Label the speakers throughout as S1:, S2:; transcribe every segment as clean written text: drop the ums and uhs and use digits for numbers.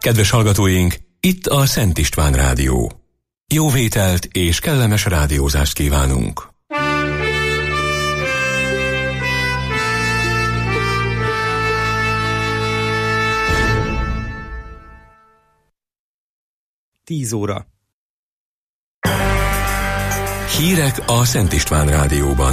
S1: Kedves hallgatóink, itt a Szent István Rádió. Jó vételt és kellemes rádiózást kívánunk!
S2: Tíz óra.
S1: Hírek a Szent István Rádióban.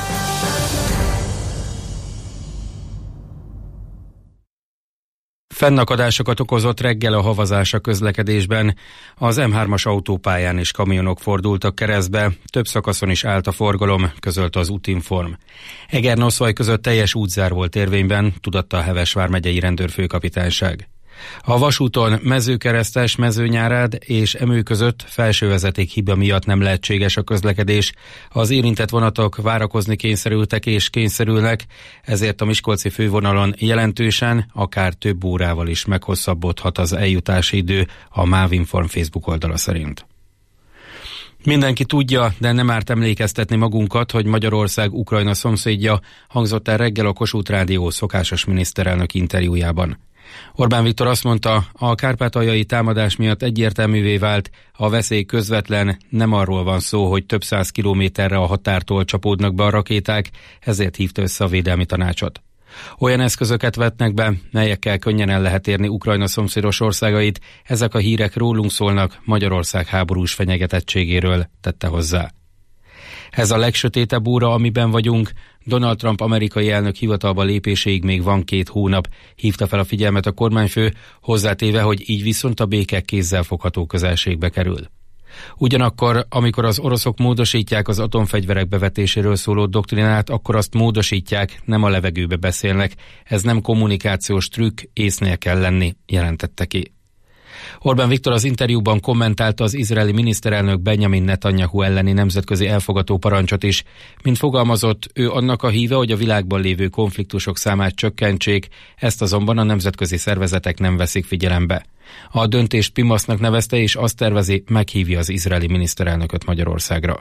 S2: Fennakadásokat okozott reggel a havazás a közlekedésben. Az M3-as autópályán is kamionok fordultak keresztbe, több szakaszon is állt a forgalom, közölte az Útinform. Eger-Noszvaj között teljes útzár volt érvényben, tudatta a Heves vármegyei rendőrfőkapitányság. A vasúton Mezőkeresztes, Mezőnyárád és Emő között felsővezeték hiba miatt nem lehetséges a közlekedés. Az érintett vonatok várakozni kényszerültek és kényszerülnek, ezért a miskolci fővonalon jelentősen, akár több órával is meghosszabbodhat az eljutási idő, a Mávinform Facebook oldala szerint. Mindenki tudja, de nem árt emlékeztetni magunkat, hogy Magyarország Ukrajna szomszédja, hangzott el reggel a Kossuth Rádió szokásos miniszterelnök interjújában. Orbán Viktor azt mondta, a kárpátaljai támadás miatt egyértelművé vált, a veszély közvetlen, nem arról van szó, hogy több száz kilométerre a határtól csapódnak be a rakéták, ezért hívta össze a védelmi tanácsot. Olyan eszközöket vetnek be, melyekkel könnyen el lehet érni Ukrajna szomszédos országait, ezek a hírek rólunk szólnak, Magyarország háborús fenyegetettségéről, tette hozzá. Ez a legsötétebb óra, amiben vagyunk. Donald Trump amerikai elnök hivatalba lépéséig még van 2 hónap, hívta fel a figyelmet a kormányfő, hozzátéve, hogy így viszont a béke kézzelfogható közelségbe kerül. Ugyanakkor, amikor az oroszok módosítják az atomfegyverek bevetéséről szóló doktrinát, akkor azt módosítják, nem a levegőbe beszélnek. Ez nem kommunikációs trükk, észnél kell lenni, jelentette ki. Orbán Viktor az interjúban kommentálta az izraeli miniszterelnök Benjamin Netanyahu elleni nemzetközi elfogató parancsot is. Mint fogalmazott, ő annak a híve, hogy a világban lévő konfliktusok számát csökkentsék, ezt azonban a nemzetközi szervezetek nem veszik figyelembe. A döntést pimasznak nevezte, és azt tervezi, meghívja az izraeli miniszterelnököt Magyarországra.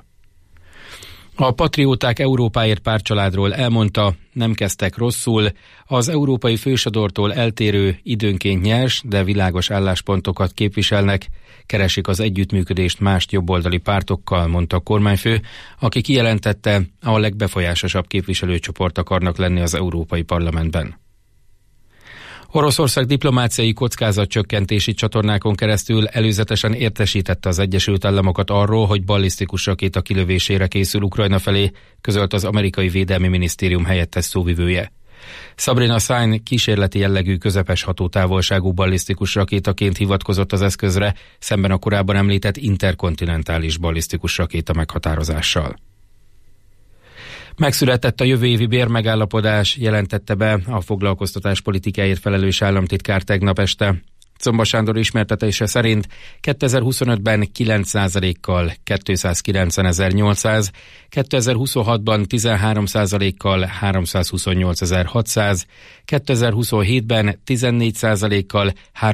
S2: A patrióták Európáért pártcsaládról elmondta, nem kezdtek rosszul, az európai fősodortól eltérő, időnként nyers, de világos álláspontokat képviselnek, keresik az együttműködést más jobboldali pártokkal, mondta a kormányfő, aki kijelentette, a legbefolyásosabb képviselőcsoport akarnak lenni az Európai Parlamentben. Oroszország diplomáciai kockázatcsökkentési csatornákon keresztül előzetesen értesítette az Egyesült Államokat arról, hogy ballisztikus rakéta kilövésére készül Ukrajna felé, közölt az amerikai Védelmi Minisztérium helyettes szóvivője. Sabrina Sine kísérleti jellegű közepes hatótávolságú ballisztikus rakétaként hivatkozott az eszközre, szemben a korábban említett interkontinentális ballisztikus rakéta meghatározással. Megszületett a jövő évi bérmegállapodás, jelentette be a foglalkoztatás politikáért felelős államtitkár tegnap este. Czomba Sándor ismertetése szerint 2025-ben 9%-kal 290.800, 2026-ban 13%-kal 328.600, 2027-ben 14%-kal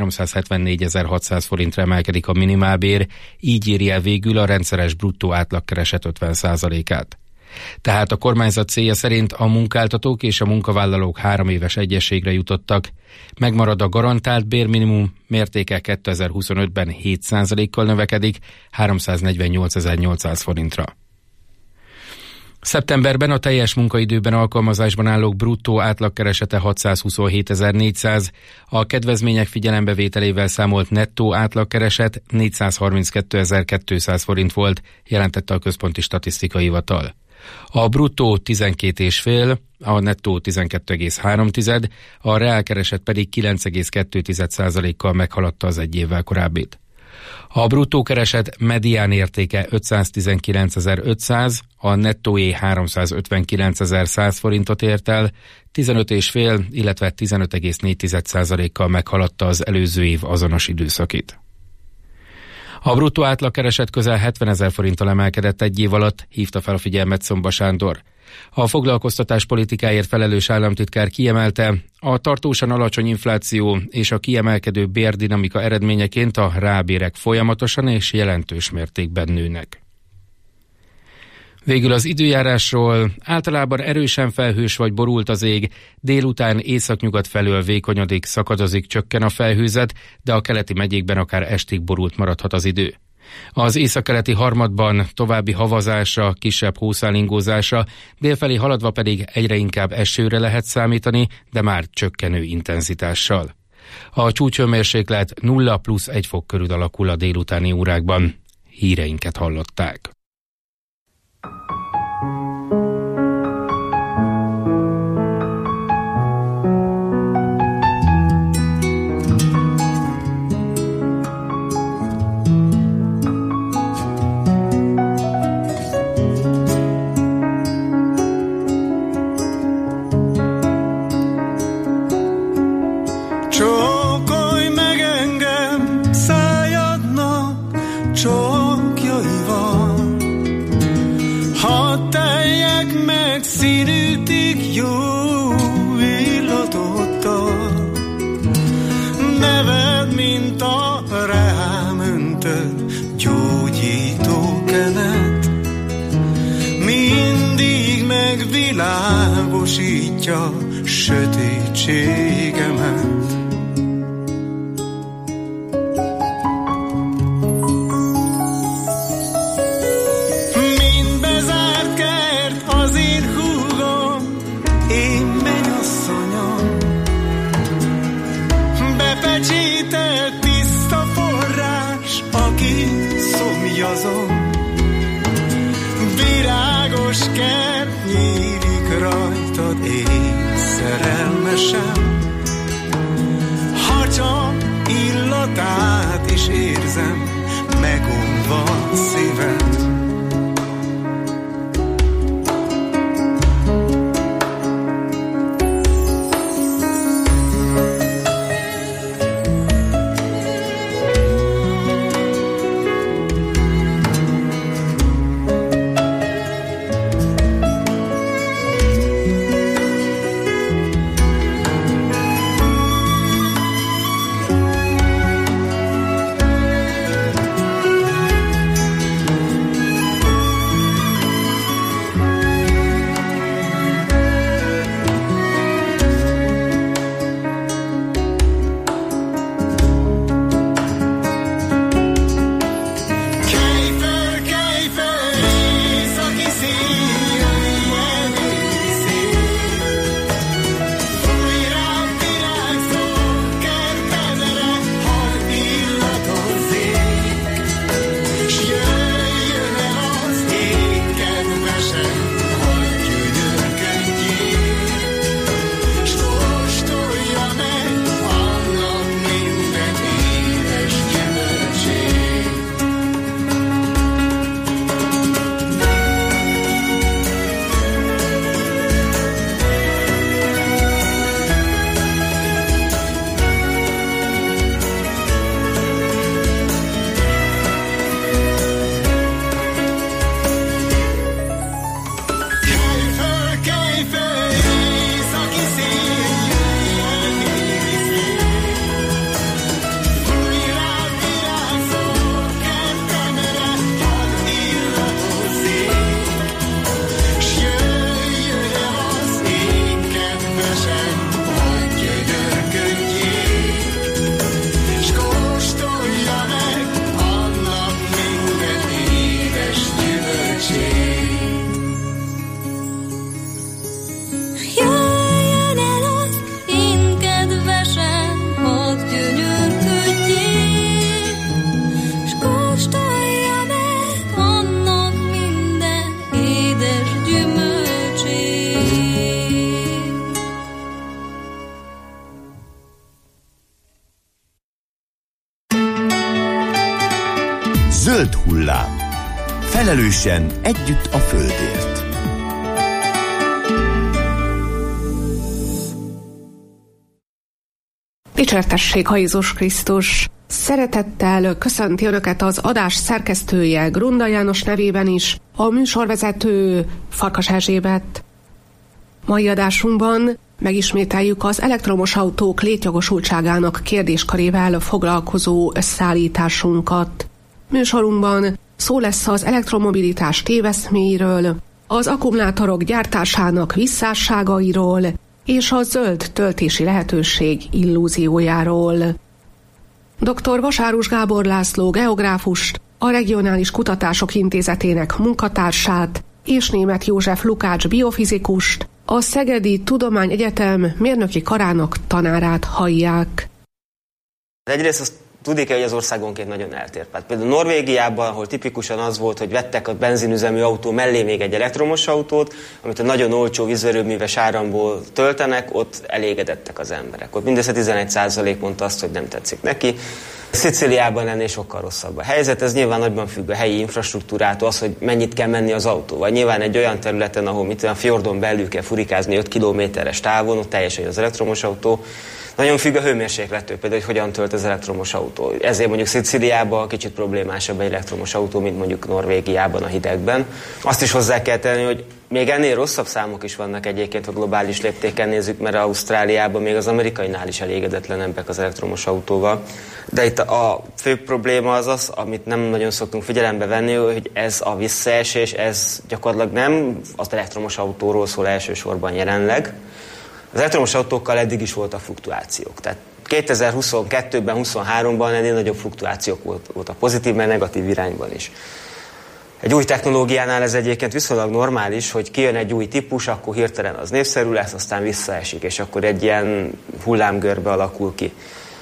S2: 374.600 forintra emelkedik a minimálbér, így éri el végül a rendszeres bruttó átlagkereset 50%-át. Tehát a kormányzat célja szerint a munkáltatók és a munkavállalók 3 éves egyezségre jutottak. Megmarad a garantált bérminimum, mértéke 2025-ben 7%-kal növekedik 348.800 forintra. Szeptemberben a teljes munkaidőben alkalmazásban állók bruttó átlagkeresete 627.400, a kedvezmények figyelembevételével számolt nettó átlagkereset 432.200 forint volt, jelentette a Központi Statisztikai Hivatal. A bruttó 12,5, a nettó 12,3, a reálkereset pedig 9,2%-kal meghaladta az egy évvel korábbit. A bruttó kereset medián értéke 519.500, a nettóé 359.100 forintot ért el, 15,5, illetve 15,4%-kal meghaladta az előző év azonos időszakit. A bruttó átlagkereset közel 70.000 forinttal emelkedett egy év alatt, hívta fel a figyelmet Czomba Sándor. A foglalkoztatás politikáért felelős államtitkár kiemelte, a tartósan alacsony infláció és a kiemelkedő bérdinamika eredményeként a reálbérek folyamatosan és jelentős mértékben nőnek. Végül az időjárásról: általában erősen felhős vagy borult az ég, délután északnyugat felől vékonyodik, szakadozik, csökken a felhőzet, de a keleti megyékben akár estig borult maradhat az idő. Az északkeleti harmadban további havazásra, kisebb hószálingózásra, délfelé haladva pedig egyre inkább esőre lehet számítani, de már csökkenő intenzitással. A csúcshőmérséklet 0+1 fok körül alakul a délutáni órákban. Híreinket hallották.
S3: Csókolj meg engem szájadnak csókjaival, hadd teljek meg színűtig jó illatottal. Neved, mint a rám öntött gyógyító kenet, mindig megvilágosítja sötétségemet. Virágos kert nyílik rajtad, én szerelmesem. Ha csak illatát is érzem, megunva szívem.
S4: Zöld hullám. Felelősen együtt a földért.
S5: Dicsértessék a Jézus Krisztus! Szeretettel köszönti Önöket az adás szerkesztője Grunda János nevében is, a műsorvezető Farkas Erzsébet. Mai adásunkban megismételjük az elektromos autók létjogosultságának kérdéskörével foglalkozó összeállításunkat. Műsorunkban szó lesz az elektromobilitás téveszméiről, az akkumulátorok gyártásának visszásságairól és a zöld töltési lehetőség illúziójáról. Dr. Vasárus Gábor László geográfust, a Regionális Kutatások Intézetének munkatársát és Németh József Lukács biofizikust, a Szegedi Tudományegyetem mérnöki karának tanárát hallják.
S6: Egyrészt azt tudni kell, hogy az országonként nagyon eltér. Például Norvégiában, ahol tipikusan az volt, hogy vettek a benzinüzemű autó mellé még egy elektromos autót, amit a nagyon olcsó vízerőműves áramból töltenek, ott elégedettek az emberek. Ott mindössze 11% mondta azt, hogy nem tetszik neki. Szicíliában ennél sokkal rosszabb a helyzet, ez nyilván nagyban függ a helyi infrastruktúrától, az, hogy mennyit kell menni az autóval. Nyilván egy olyan területen, ahol a fjordon belül kell furikázni 5 kilométeres távon, ott teljesen az elektromos autó. Nagyon függ a hőmérséklettől, például, hogy hogyan tölt az elektromos autó. Ezért mondjuk Szicíliában kicsit problémásabb egy elektromos autó, mint mondjuk Norvégiában a hidegben. Azt is hozzá kell tenni, hogy még ennél rosszabb számok is vannak egyébként, ha globális léptéken nézzük, mert Ausztráliában még az amerikainál is elégedetlenebbek az elektromos autóval. De itt a fő probléma az, amit nem nagyon szoktunk figyelembe venni, hogy ez a visszaesés, ez gyakorlatilag nem az elektromos autóról szól elsősorban jelenleg. Az elektromos autókkal eddig is voltak fluktuációk. Tehát 2022-ben, 2023-ban ennél nagyobb fluktuációk voltak pozitív, mert negatív irányban is. Egy új technológiánál ez egyébként viszonylag normális, hogy kijön egy új típus, akkor hirtelen az népszerű lesz, aztán visszaesik, és akkor egy ilyen hullámgörbe alakul ki.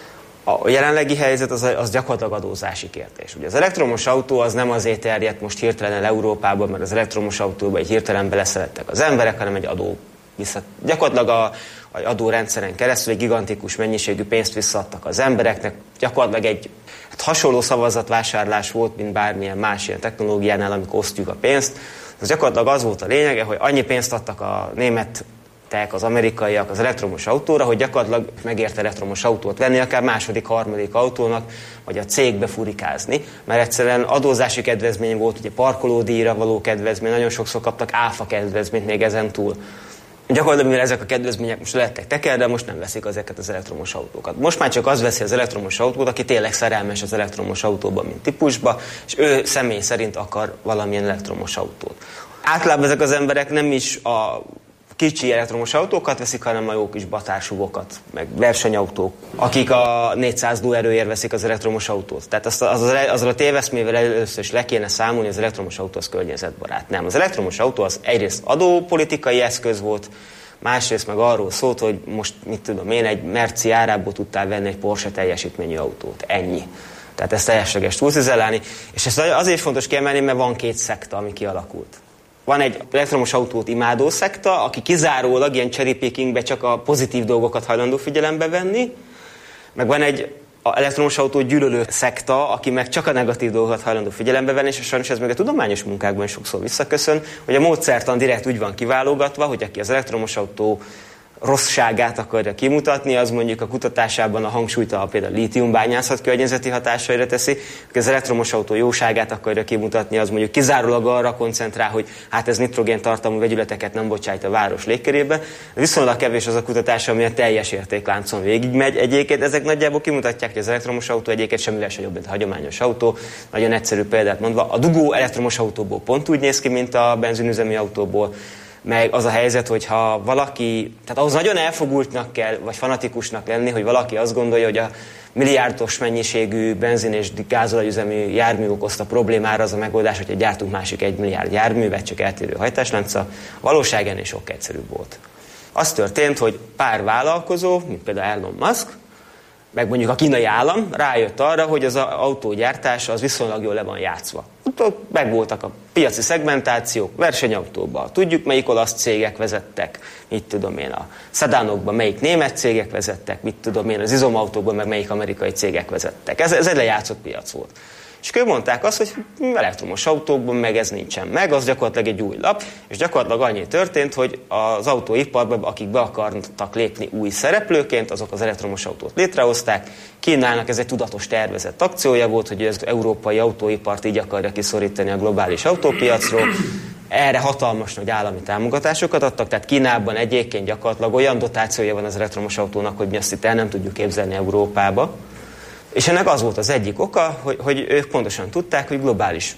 S6: A jelenlegi helyzet az gyakorlatilag adózási kérdés. Ugye az elektromos autó az nem azért terjedt most hirtelen el Európában, mert az elektromos autóba egy hirtelen beleszerettek az emberek, hanem egy adó gyakorlatilag a adórendszeren keresztül egy gigantikus mennyiségű pénzt visszaadtak az embereknek, gyakorlatilag egy hasonló szavazatvásárlás volt, mint bármilyen más ilyen technológiánál, amikor osztjuk a pénzt. Az gyakorlatilag az volt a lényege, hogy annyi pénzt adtak a németek, az amerikaiak az elektromos autóra, hogy gyakorlatilag megért elektromos autót venni, akár második, harmadik autónak, vagy a cégbe furikázni, mert egyszerűen adózási kedvezmény volt, ugye parkolódíjra való kedvezmény, nagyon sokszor kaptak áfa kedvezményt még ezen túl. Gyakorlatilag, mivel ezek a kedvezmények most lettek tekerve, most nem veszik ezeket az elektromos autókat. Most már csak az veszi az elektromos autót, aki tényleg szerelmes az elektromos autóban, mint típusba, és ő személy szerint akar valamilyen elektromos autót. Általában ezek az emberek nem is a kicsi elektromos autókat veszik, hanem a jó kis batársugokat, meg versenyautók, akik a 400 lóerőért veszik az elektromos autót. Tehát azzal a téveszmével először is le kéne számolni, az elektromos autó az környezetbarát. Nem, az elektromos autó az egyrészt adópolitikai eszköz volt, másrészt meg arról szólt, hogy most, mit tudom én, egy Merci árából tudtál venni egy Porsche teljesítményű autót. Ennyi. Tehát ezt teljesleges túlcizellálni. És ezt azért fontos kiemelni, mert van két szekta, ami kialakult. Van egy elektromos autót imádó szekta, aki kizárólag ilyen cherry pickingbe csak a pozitív dolgokat hajlandó figyelembe venni, meg van egy elektromos autó gyűlölő szekta, aki meg csak a negatív dolgokat hajlandó figyelembe venni, és sajnos ez meg a tudományos munkákban sokszor visszaköszön, hogy a módszertan direkt úgy van kiválogatva, hogy aki az elektromos autó rosszságát akarja kimutatni, az mondjuk a kutatásában a hangsúlyt például lítiumbányászat környezeti hatásaira teszi, az elektromos autó jóságát akarja kimutatni, az mondjuk kizárólag arra koncentrál, hogy hát ez nitrogén tartalmú vegyületeket nem bocsájt a város légkörébe. Viszonylag kevés az a kutatás, ami a teljes értékláncon végigmegy. Egyébként ezek nagyjából kimutatják, hogy az elektromos autó egyébként semmivel sem jobb, mint a hagyományos autó. Nagyon egyszerű példát mondva, a dugó elektromos autóból pont úgy néz ki, mint a benzinüzemű autóból. Meg az a helyzet, hogyha valaki, tehát ahhoz nagyon elfogultnak kell, vagy fanatikusnak lenni, hogy valaki azt gondolja, hogy a milliárdos mennyiségű benzin és gázolajüzemű jármű okozta problémára az a megoldás, hogy gyártunk másik 1 milliárd járművet, csak eltérő hajtáslánca. A valóság ennél sok egyszerűbb volt. Az történt, hogy pár vállalkozó, mint például Elon Musk, meg mondjuk a kínai állam rájött arra, hogy az autógyártás az viszonylag jól le van játszva. Ott megvoltak a piaci szegmentációk, versenyautóban tudjuk, melyik olasz cégek vezettek, mit tudom én, a szedánokban melyik német cégek vezettek, mit tudom én, az izomautókban meg melyik amerikai cégek vezettek. Ez egy lejátszott piac volt. És ők mondták azt, hogy elektromos autókban meg ez nincsen meg, az gyakorlatilag egy új lap, és gyakorlatilag annyi történt, hogy az autóiparban, akik be akartak lépni új szereplőként, azok az elektromos autót létrehozták. Kínának ez egy tudatos tervezett akciója volt, hogy az európai autóipart így akarja kiszorítani a globális autópiacról. Erre hatalmas nagy állami támogatásokat adtak, tehát Kínában egyébként gyakorlatilag olyan dotációja van az elektromos autónak, hogy mi azt itt el nem tudjuk képzelni Európába. És ennek az volt az egyik oka, hogy ők pontosan tudták, hogy globális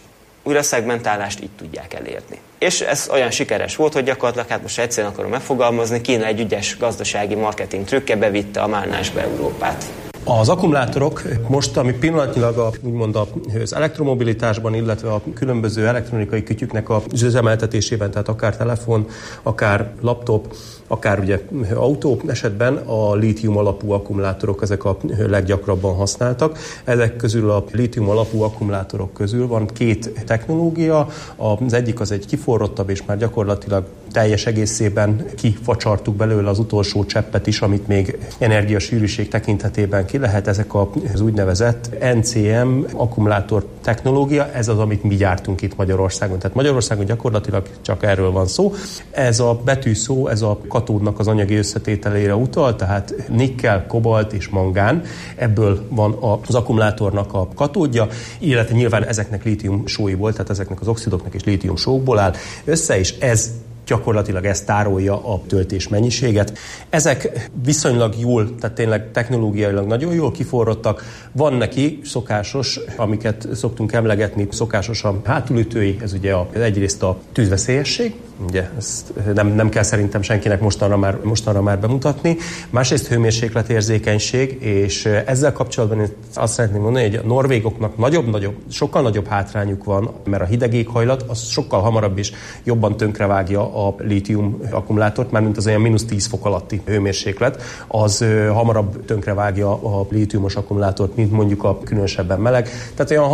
S6: újraszegmentálást így tudják elérni. És ez olyan sikeres volt, hogy gyakorlatilag, hát most egyszerűen akarom megfogalmazni, Kína egy ügyes gazdasági marketing trükke bevitte a málnásba Európát.
S7: Az akkumulátorok most, ami pillanatnyilag úgymond az elektromobilitásban, illetve a különböző elektronikai kütyüknek az üzemeltetésében, tehát akár telefon, akár laptop, akár ugye autó esetben a lítium alapú akkumulátorok ezek a leggyakrabban használtak. Ezek közül a lítium alapú akkumulátorok közül van két technológia. Az egyik az egy kiforrottabb, és már gyakorlatilag teljes egészében kifacsartuk belőle az utolsó cseppet is, amit még energiasűrűség tekintetében ki lehet. Ezek az úgynevezett NCM akkumulátor technológia, ez az, amit mi gyártunk itt Magyarországon. Tehát Magyarországon gyakorlatilag csak erről van szó. Ez a betűszó, ez a katódnak az anyagi összetételére utal, tehát nikkel, kobalt és mangán. Ebből van az akkumulátornak a katódja, illetve nyilván ezeknek lítium sóiból, tehát ezeknek az oxidoknak és lítium sókból áll össze, és ez gyakorlatilag ez tárolja a töltés mennyiséget. Ezek viszonylag jól, tehát tényleg technológiailag nagyon jól kiforrottak. Van neki szokásos, amiket szoktunk emlegetni, szokásos a hátulütői, ez ugye egyrészt a tűzveszélyesség, ugye ezt nem kell szerintem senkinek mostanra már bemutatni. Másrészt hőmérsékletérzékenység, és ezzel kapcsolatban én azt szeretném mondani, hogy a norvégoknak sokkal nagyobb hátrányuk van, mert a hideg éghajlat az sokkal hamarabb is jobban tönkrevágja a lítium akkumulátort, mármint az olyan -10 fok alatti hőmérséklet, az hamarabb tönkrevágja a lítiumos akkumulátort, mint mondjuk a különösebben meleg. Tehát olyan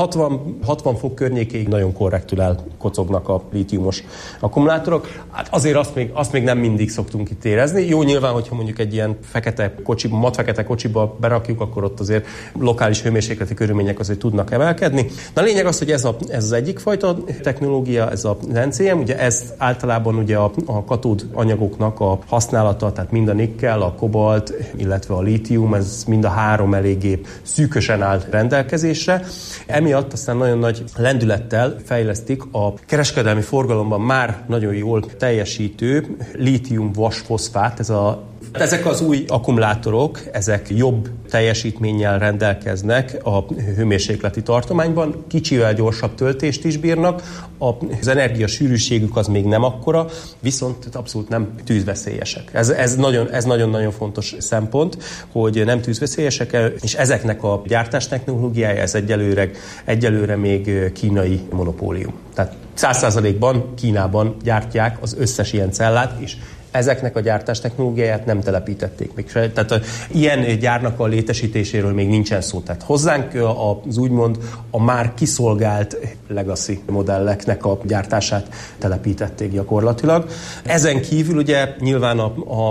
S7: 60 fok környékéig nagyon korrektül elkocognak a lítiumos akkumulátorok. Hát azért azt még nem mindig szoktunk itt érezni. Jó, nyilván, hogyha mondjuk egy ilyen matfekete kocsiba berakjuk, akkor ott azért lokális hőmérsékleti körülmények azért tudnak emelkedni. Na, a lényeg az, hogy ez az egyik fajta technológia, ez az NCM, ugye ez általában ugye a katód anyagoknak a használata, tehát mind a nikkel, a kobalt, illetve a lítium, ez mind a három eléggé szűkösen áll rendelkezésre. Emiatt aztán nagyon nagy lendülettel fejlesztik a kereskedelmi forgalomban már nagyon jól teljesítő lítium-vas-foszfát, ezek az új akkumulátorok, ezek jobb teljesítménnyel rendelkeznek a hőmérsékleti tartományban, kicsivel gyorsabb töltést is bírnak, az energiasűrűségük az még nem akkora, viszont abszolút nem tűzveszélyesek. Ez nagyon-nagyon fontos szempont, hogy nem tűzveszélyesek, és ezeknek a gyártás technológiája, ez egyelőre még kínai monopólium. Tehát 100%-ban Kínában gyártják az összes ilyen cellát, és ezeknek a gyártás technológiáját nem telepítették még. Tehát ilyen gyárnak a létesítéséről még nincsen szó. Tehát hozzánk az úgymond a már kiszolgált legacy modelleknek a gyártását telepítették gyakorlatilag. Ezen kívül ugye nyilván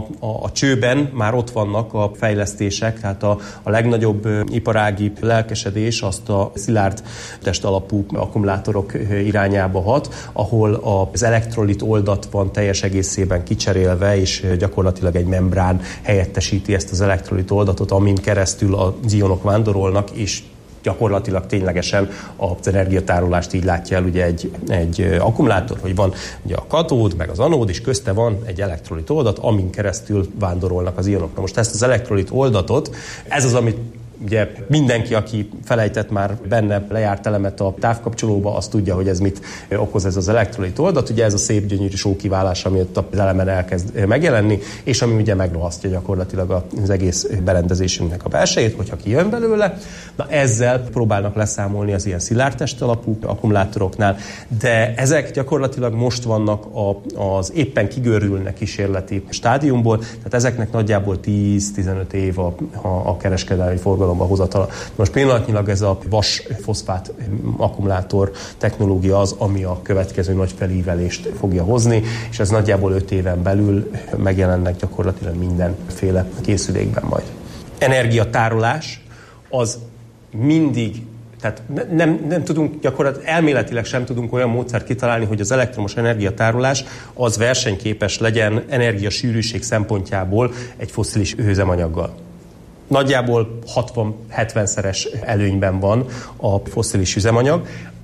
S7: a csőben már ott vannak a fejlesztések, tehát a legnagyobb iparági lelkesedés azt a szilárd test alapú akkumulátorok irányába hat, ahol az elektrolit oldat van teljes egészében kicserélve, és gyakorlatilag egy membrán helyettesíti ezt az elektrolit oldatot, amin keresztül az ionok vándorolnak, és gyakorlatilag ténylegesen az energiatárolást így látja el ugye egy akkumulátor, hogy van ugye a katód, meg az anód, és közte van egy elektrolit oldat, amin keresztül vándorolnak az ionok. Na most ezt az elektrolit oldatot, ez az, amit ugye mindenki, aki felejtett már benne lejárt elemet a távkapcsolóba, az tudja, hogy ez mit okoz ez az elektrolit oldat. Ugye ez a szép gyönyörű sókiválás, ami ott az elemen elkezd megjelenni, és ami ugye megrohasztja gyakorlatilag az egész berendezésünknek a belsejét, hogyha kijön belőle. Na, ezzel próbálnak leszámolni az ilyen szilárdtest alapú akkumulátoroknál, de ezek gyakorlatilag most vannak az éppen kigörülnek kísérleti stádiumból, tehát ezeknek nagyjából 10-15 év a kereskedelmi forgalomba hozatala. Most pillanatnyilag ez a vas-foszfát akkumulátor technológia az, ami a következő nagy felívelést fogja hozni, és ez nagyjából 5 éven belül megjelennek gyakorlatilag mindenféle készülékben majd. Energiatárolás az mindig, tehát nem tudunk, gyakorlatilag elméletileg sem tudunk olyan módszert kitalálni, hogy az elektromos energiatárolás az versenyképes legyen energiasűrűség szempontjából egy fosszilis üzemanyaggal. Nagyjából 60-70-szeres előnyben van a fosszilis üzemanyag.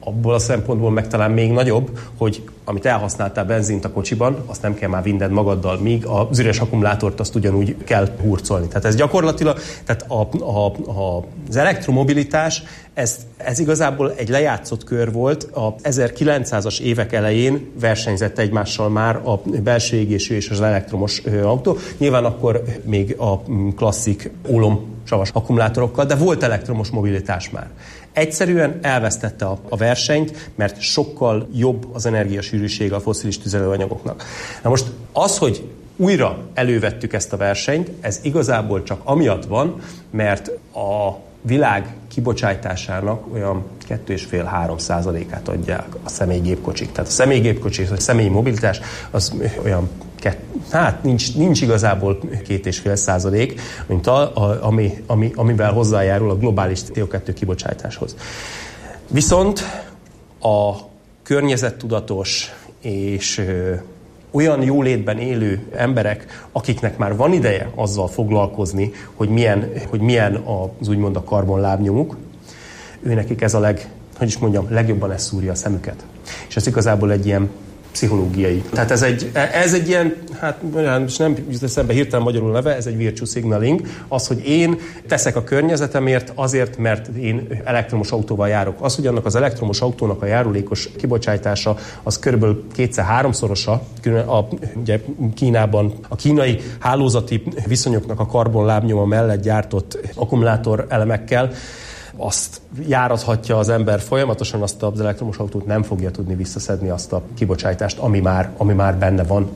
S7: abból a szempontból meg talán még nagyobb, hogy amit elhasználtál benzint a kocsiban, azt nem kell már vinned magaddal, míg az üres akkumulátort azt ugyanúgy kell hurcolni. Tehát ez gyakorlatilag, tehát az elektromobilitás, ez igazából egy lejátszott kör volt. A 1900-as évek elején versenyzett egymással már a belső égésű és az elektromos autó. Nyilván akkor még a klasszik ólomsavas akkumulátorokkal, de volt elektromos mobilitás már. Egyszerűen elvesztette a versenyt, mert sokkal jobb az energiasűrűsége a fosszilis tüzelőanyagoknak. Na most az, hogy újra elővettük ezt a versenyt, ez igazából csak amiatt van, mert a világ kibocsátásának olyan 2,5-3%-át adják a személygépkocsik. Tehát a személygépkocsik, a személyi mobilitás az olyan nincs igazából 2,5%, mint amivel hozzájárul a globális CO2 kibocsátáshoz. Viszont a környezettudatos és olyan jólétben élő emberek, akiknek már van ideje azzal foglalkozni, hogy milyen az úgymond a karbonlábnyomuk, őnekik ez legjobban ez szúrja a szemüket. És ez igazából egy ilyen pszichológiai. Tehát ez egy ilyen, most nem jut eszembe hirtelen magyarul neve, ez egy virtue signaling, az, hogy én teszek a környezetemért azért, mert én elektromos autóval járok. Az, hogy annak az elektromos autónak a járulékos kibocsátása, az körülbelül 2-3-szorosa, ugye Kínában a kínai hálózati viszonyoknak a karbonlábnyoma mellett gyártott akkumulátor elemekkel, azt járathatja az ember folyamatosan, azt az elektromos autót nem fogja tudni visszaszedni azt a kibocsátást, ami már benne van.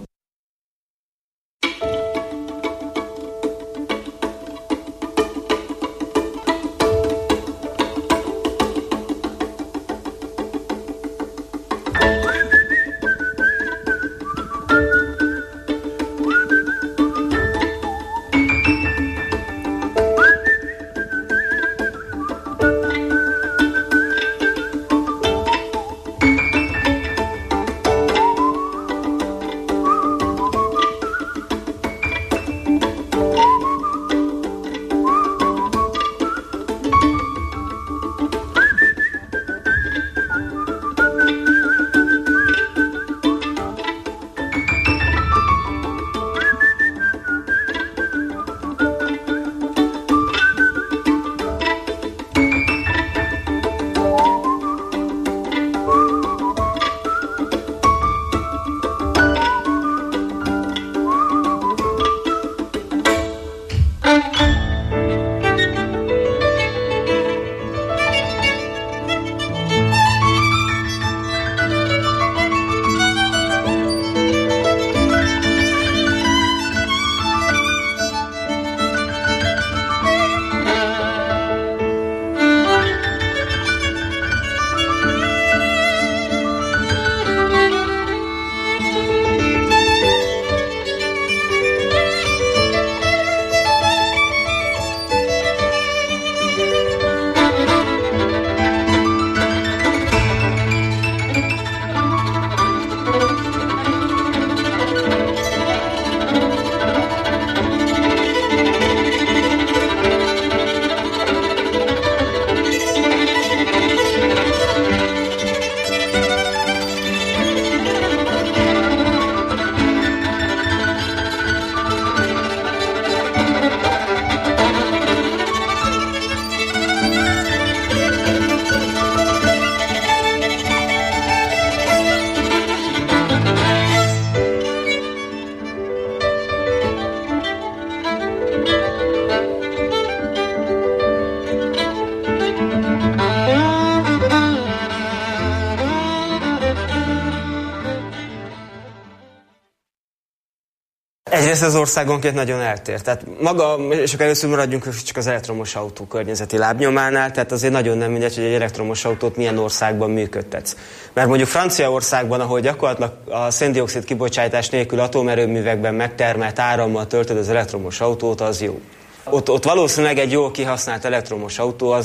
S6: Egyrészt az országonként nagyon eltér. Tehát maga, és akkor először maradjunk csak az elektromos autó környezeti lábnyománál, tehát azért nagyon nem mindegy, hogy egy elektromos autót milyen országban működtetsz. Mert mondjuk Franciaországban, ahol gyakorlatilag a szén-dioxid kibocsátás nélkül atomerőművekben megtermelt árammal töltöd az elektromos autót, az jó. Ott valószínűleg egy jól kihasznált elektromos autó, az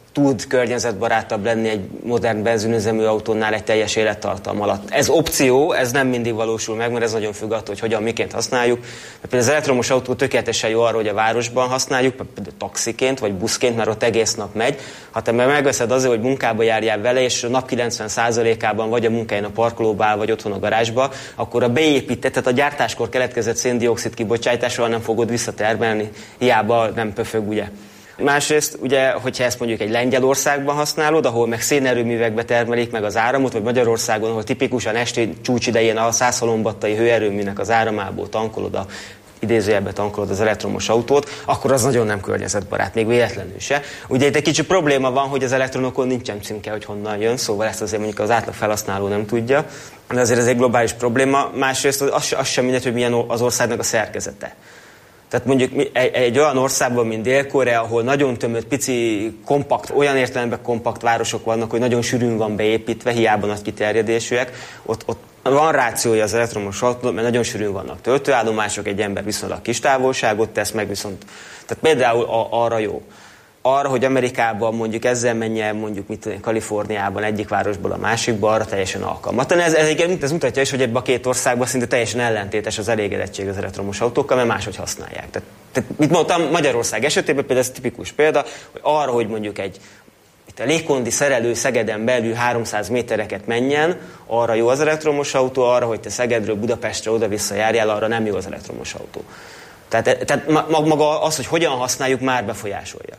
S6: tud környezetbarátabb lenni egy modern benzinüzemű autónál egy teljes élettartam alatt. Ez opció, ez nem mindig valósul meg, mert ez nagyon függ attól, hogy hogyan, miként használjuk. Mert például az elektromos autó tökéletesen jó arra, hogy a városban használjuk, például taxiként vagy buszként, mert ott egész nap megy. Ha te megveszed azért, hogy munkába járjál vele, és a nap 90%-ában vagy a munkáján a parkolóba áll, vagy otthon a garázsba, akkor a beépített, tehát a gyártáskor keletkezett szén-dioxid kibocsátásról nem fogod visszatermelni, hiába nem pöfög, ugye. Másrészt, ugye, hogyha ezt mondjuk egy Lengyelországban használod, ahol meg szénerőművekbe termelik meg az áramot, vagy Magyarországon, ahol tipikusan esti csúcsidején a 100 halombattai hőerőműnek az áramából tankolod idézőjelben tankolod az elektromos autót, akkor az nagyon nem környezetbarát, még véletlenül se. Ugye itt egy kicsi probléma van, hogy az elektronokon nincsen címke, hogy honnan jön, szóval ezt azért mondjuk az átlag felhasználó nem tudja, de azért ez egy globális probléma. Másrészt az sem mindegy, hogy milyen az országnak a szerkezete. Tehát mondjuk egy olyan országban, mint Dél-Korea, ahol nagyon tömött, pici, kompakt, olyan értelemben kompakt városok vannak, hogy nagyon sűrűn van beépítve, hiába nagy kiterjedésűek, ott van rációja az elektromos autónak, mert nagyon sűrűn vannak töltőállomások, egy ember viszonylag kis távolságot tesz meg, viszont tehát például arra jó. Arra, hogy Amerikában mondjuk ezzel menjen, mondjuk Kaliforniában egyik városból a másikba, arra teljesen alkalmatlan. Ez mutatja is, hogy ebben a két országban szinte teljesen ellentétes az elégedettség az elektromos autókkal, mert máshogy használják. Tehát mit mondtam, Magyarország esetében például ez tipikus példa, hogy arra, hogy mondjuk a légkondi szerelő Szegeden belül 300 métereket menjen, arra jó az elektromos autó, arra, hogy te Szegedről Budapestre oda-vissza járjál, arra nem jó az elektromos autó. Tehát maga az, hogy hogyan használjuk, már befolyásolja.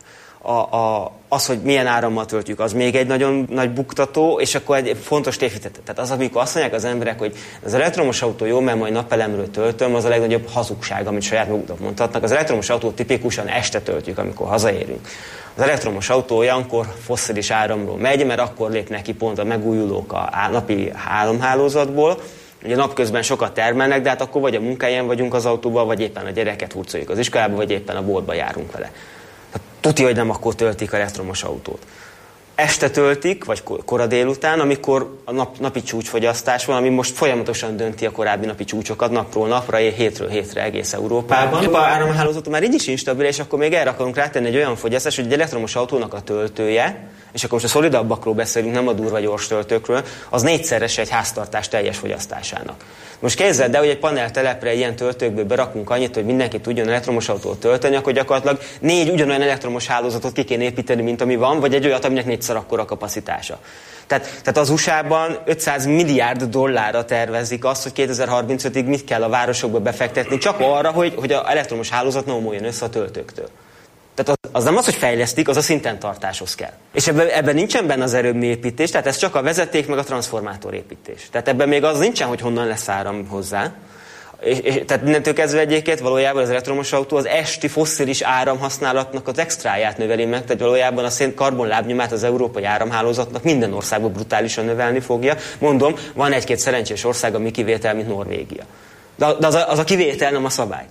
S6: Az, hogy milyen árammal töltjük, az még egy nagyon nagy buktató, és akkor egy fontos tévhitet. Tehát az, amikor azt mondják az emberek, hogy az elektromos autó jó, mert majd napelemről töltöm, az a legnagyobb hazugság, amit saját maguknak mondhatnak. Az elektromos autót tipikusan este töltjük, amikor hazaérünk. Az elektromos autó olyankor fosszilis áramról megy, mert akkor lépnek ki pont a megújulók a napi áramhálózatból. Ugye napközben sokat termelnek, de hát akkor vagy a munkáján vagyunk az autóban, vagy éppen a gyereket hurcoljuk az iskolába, vagy éppen a boltba járunk vele. Tudja, hogy nem akkor töltik elektromos autót. Este töltik, vagy kora délután, amikor a napi csúcsfogyasztás van, ami most folyamatosan dönti a korábbi napi csúcsokat napról napra, hétről hétre egész Európában. A áramhálózat már így is instabil, és akkor még erre akarunk rátenni egy olyan fogyasztást, hogy egy elektromos autónak a töltője, és akkor most a szolidabbakról beszélünk, nem a durva gyors töltőkről, az 4-szerese egy háztartás teljes fogyasztásának. Most képzeld el, hogy egy paneltelepre egy ilyen töltőkből berakunk annyit, hogy mindenki tudjon elektromos autót tölteni, akkor gyakorlatilag 4 ugyanolyan elektromos hálózatot ki kéne építeni, mint ami van, vagy egy olyat, aminek 4-szer akkora kapacitása. Tehát az USA-ban $500 milliárd tervezik azt, hogy 2035-ig mit kell a városokba befektetni, csak arra, hogy az elektromos hálózat nem omoljon össze a töltőktől. Tehát az nem az, hogy fejlesztik, az a szinten tartáshoz kell. És ebben nincsen benne az erőműépítés, tehát ez csak a vezeték meg a transformátorépítés. Tehát ebben még az nincsen, hogy honnan lesz áram hozzá. Tehát innentől kezdve egyébként valójában az elektromos autó az esti fosszilis áramhasználatnak az extráját növeli meg, tehát valójában a karbonlábnyomát az európai áramhálózatnak minden országban brutálisan növelni fogja. Mondom, van egy-két szerencsés ország, ami kivétel, mint Norvégia. De az a kivétel, nem a szabály.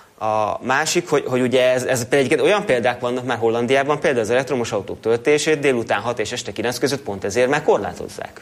S6: A másik, hogy ugye ez például olyan példák vannak már Hollandiában, például az elektromos autók töltését délután 6 és este 9 között pont ezért már korlátozzák.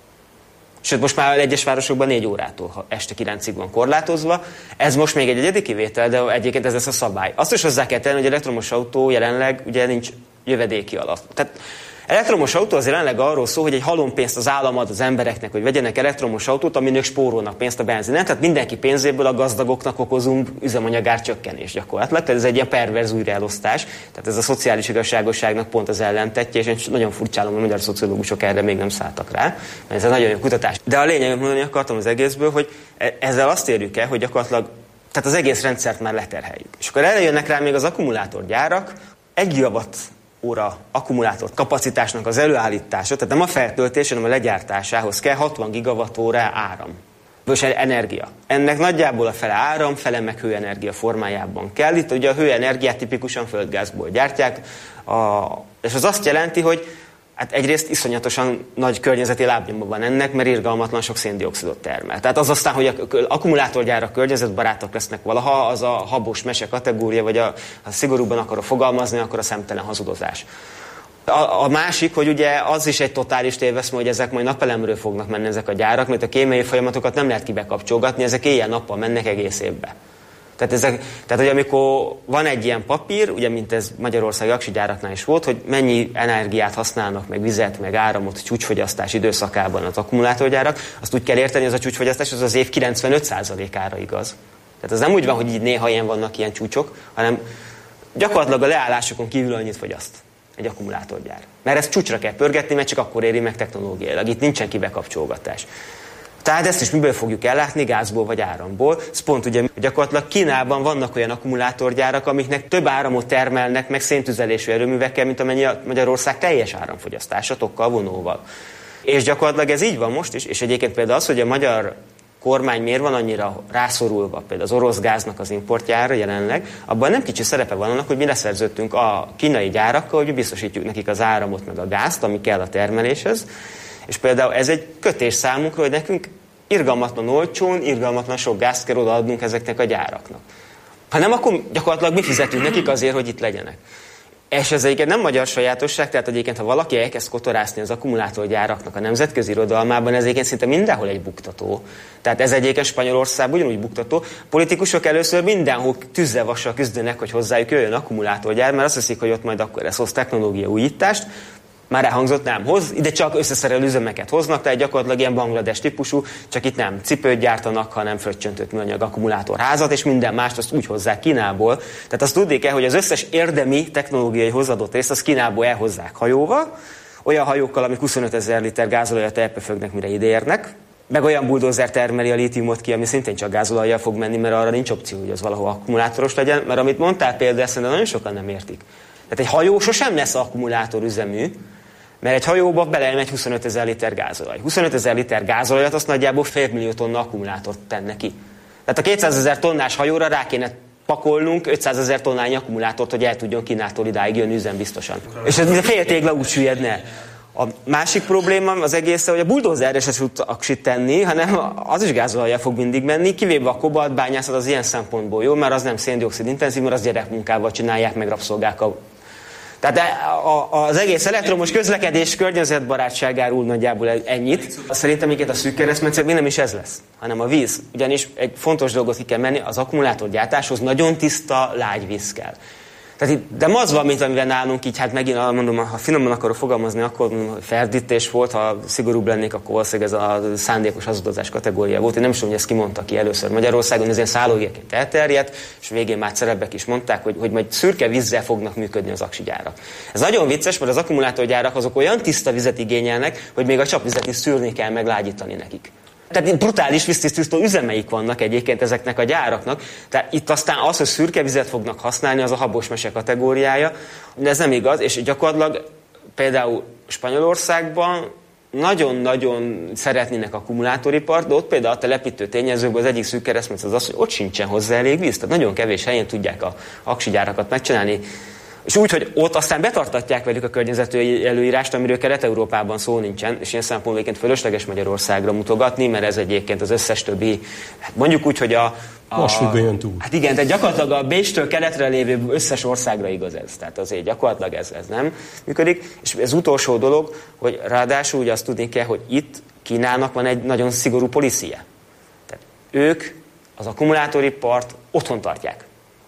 S6: Sőt, most már egyes városokban 4 órától este 9-ig van korlátozva. Ez most még egy egyedi kivétel, de egyébként ez lesz a szabály. Azt is hozzá kell tenni, hogy elektromos autó jelenleg ugye nincs jövedéki alap. Tehát elektromos autó az jelenleg arról szól, hogy egy halompénzt az állam ad az embereknek, hogy vegyenek elektromos autót, amin ők spórolnak pénzt a benzinen. Tehát mindenki pénzéből a gazdagoknak okozunk üzemanyagár csökkenés gyakorlatilag. Tehát ez egy ilyen perverz újraelosztás. Tehát ez a szociális igazságosságnak pont az ellentettje, és én nagyon furcsálom, hogy a magyar szociológusok erre még nem szálltak rá, mert ez egy nagyon jó kutatás. De a lényeget mondani akartam az egészből, hogy ezzel azt érjük el, hogy gyakorlatilag tehát az egész rendszert már leterheljük. És akkor erre jönnek rá még az akkumulátorgyárak, 1 gigawatt óra akkumulátor kapacitásnak az előállítása, tehát nem a feltöltés, hanem a legyártásához kell 60 gigawatt-óra áram. És energia. Ennek nagyjából a fele áram, fele meg hőenergia formájában kell. Itt ugye a hőenergiát tipikusan földgázból gyártják, és az azt jelenti, hogy hát egyrészt iszonyatosan nagy környezeti lábnyoma van ennek, mert irgalmatlan sok széndioxidot termel. Tehát az aztán, hogy az akkumulátorgyárak környezetbarátok lesznek valaha, az a habos mese kategória, vagy ha szigorúban akarok fogalmazni, akkor a szemtelen hazudozás. A másik, hogy ugye az is egy totális téveszme, hogy ezek majd napelemről fognak menni ezek a gyárak, mert a kémiai folyamatokat nem lehet kibekapcsolgatni, ezek éjjel-nappal mennek egész évbe. Tehát hogy amikor van egy ilyen papír, ugye mint ez Magyarországi aksigyáraknál is volt, hogy mennyi energiát használnak, meg vizet, meg áramot csúcsfogyasztás időszakában az akkumulátorgyárak, azt úgy kell érteni, hogy az a csúcsfogyasztás az év 95%-ára igaz. Tehát az nem úgy van, hogy így néha ilyen vannak ilyen csúcsok, hanem gyakorlatilag a leállásokon kívül annyit fogyaszt egy akkumulátorgyár. Mert ezt csúcsra kell pörgetni, mert csak akkor éri meg technológiailag. Itt nincsen kibekapcsolgatás. Tehát ezt is miből fogjuk ellátni? Gázból vagy áramból. Ez pont ugye gyakorlatilag Kínában vannak olyan akkumulátorgyárak, amiknek több áramot termelnek, meg széntüzelésű erőművekkel, mint amennyi a Magyarország teljes áramfogyasztása, tokkal, vonóval. És gyakorlatilag ez így van most is, és egyébként például az, hogy a magyar kormány miért van annyira rászorulva például az orosz gáznak az importjára jelenleg, abban nem kicsi szerepe van annak, hogy mi leszerződtünk a kínai gyárakkal, hogy biztosítjuk nekik az áramot meg a gázt, ami kell a termeléshez. És például ez egy kötés számunkra, hogy nekünk irgalmatlan olcsón, irgalmatlan sok gázt kell odaadnunk ezeknek a gyáraknak. Ha nem, akkor gyakorlatilag mi fizetünk nekik azért, hogy itt legyenek. És ez egyébként nem magyar sajátosság, tehát egyébként, ha valaki elkezd kotorászni az akkumulátorgyáraknak a nemzetközi irodalmában, ez egyébként szinte mindenhol egy buktató. Tehát ez egyébként Spanyolországban ugyanúgy buktató. Politikusok először mindenhol tűzzel vassal küzdenek, hogy hozzájuk jöjjön akkumulátorgyár, mert azt hiszik, hogy ott majd akkor ez hoz technológia újítást. Már elhangzott, nem hoz, ide csak összeszerelő üzemeket hoznak, tehát gyakorlatilag ilyen Banglades típusú, csak itt nem cipőt gyártanak, hanem fröccsöntött műanyag akkumulátorházat, és minden mást azt úgy hozzák Kínából. Tehát azt tudni kell, hogy az összes érdemi technológiai hozzáadott részt az Kínából elhozzák hajóval, olyan hajókkal, amik 25 000 liter gázolajat elpöfögnek, mire ideérnek, meg olyan buldózer termeli a lítiumot ki, ami szintén csak gázolajjal fog menni, mert arra nincs opció, hogy az valahol akkumulátoros legyen, mert amit mondtál például, ezt nagyon sokan nem értik. Tehát egy hajó sosem lesz akkumulátorüzemű, mert egy hajóba belemegy 25 000 liter gázolaj. 25 000 liter gázolajat azt nagyjából 500 000 tonna akkumulátort tenne ki. Tehát a 200 000 tonnás hajóra rá kéne pakolnunk 500 000 tonnányi akkumulátort, hogy el tudjon Kínától idáig jönni üzem biztosan. És ez fél tégla úgy süllyedne. A másik probléma az egész, hogy a buldózerre se tud aksit tenni, hanem az is gázolajjal fog mindig menni, kivéve a kobaltbányászat az ilyen szempontból jó, mert az nem széndioxid intenzív, mert az gyerekmunkával csinálják, meg rabszolgák a... Tehát az egész elektromos közlekedés környezetbarátságáról nagyjából ennyit. Szerintem egyébként a szűk keresztmetszet még nem is ez lesz, hanem a víz. Ugyanis egy fontos dolgot ki kell menni, az akkumulátorgyártáshoz nagyon tiszta lágy víz kell. Tehát itt, de az van, mint amivel nálunk így, hát megint mondom, ha finoman akarok fogalmazni, akkor ferdítés volt, ha szigorúbb lennék, akkor valószínűleg ez a szándékos hazudozás kategória volt. Én nem is tudom, hogy ezt kimondta ki először Magyarországon, ez ilyen szállógérként elterjedt, és végén már szerebbek is mondták, hogy majd szürke vízzel fognak működni az aksigyárak. Ez nagyon vicces, mert az akkumulátorgyárak azok olyan tiszta vizet igényelnek, hogy még a csapvizet is szűrni kell, meglágyítani nekik. Tehát brutális víztisztító üzemeik vannak egyébként ezeknek a gyáraknak. Tehát itt aztán az, hogy szürke vizet fognak használni, az a habos mese kategóriája. De ez nem igaz, és gyakorlatilag például Spanyolországban nagyon-nagyon szeretnének akkumulátoripart, de ott például a telepítő tényezőkben az egyik szűk keresztmetszet az, hogy ott sincsen hozzá elég víz. Tehát nagyon kevés helyen tudják a aksigyárakat megcsinálni. És úgy, hogy ott aztán betartatják velük a környezeti előírást, amiről Kelet-Európában szó nincsen, és ilyen szempontból egyébként fölösleges Magyarországra mutogatni, mert ez egyébként az összes többi, hát mondjuk úgy, hogy
S7: most függöljön túl.
S6: Hát igen, tehát gyakorlatilag a Bécstől keletre lévő összes országra igaz ez. Tehát azért gyakorlatilag ez nem működik. És ez utolsó dolog, hogy ráadásul ugye azt tudni kell, hogy itt Kínának van egy nagyon szigorú policie. Tehát ők az akkumulátoripart otthon tartják.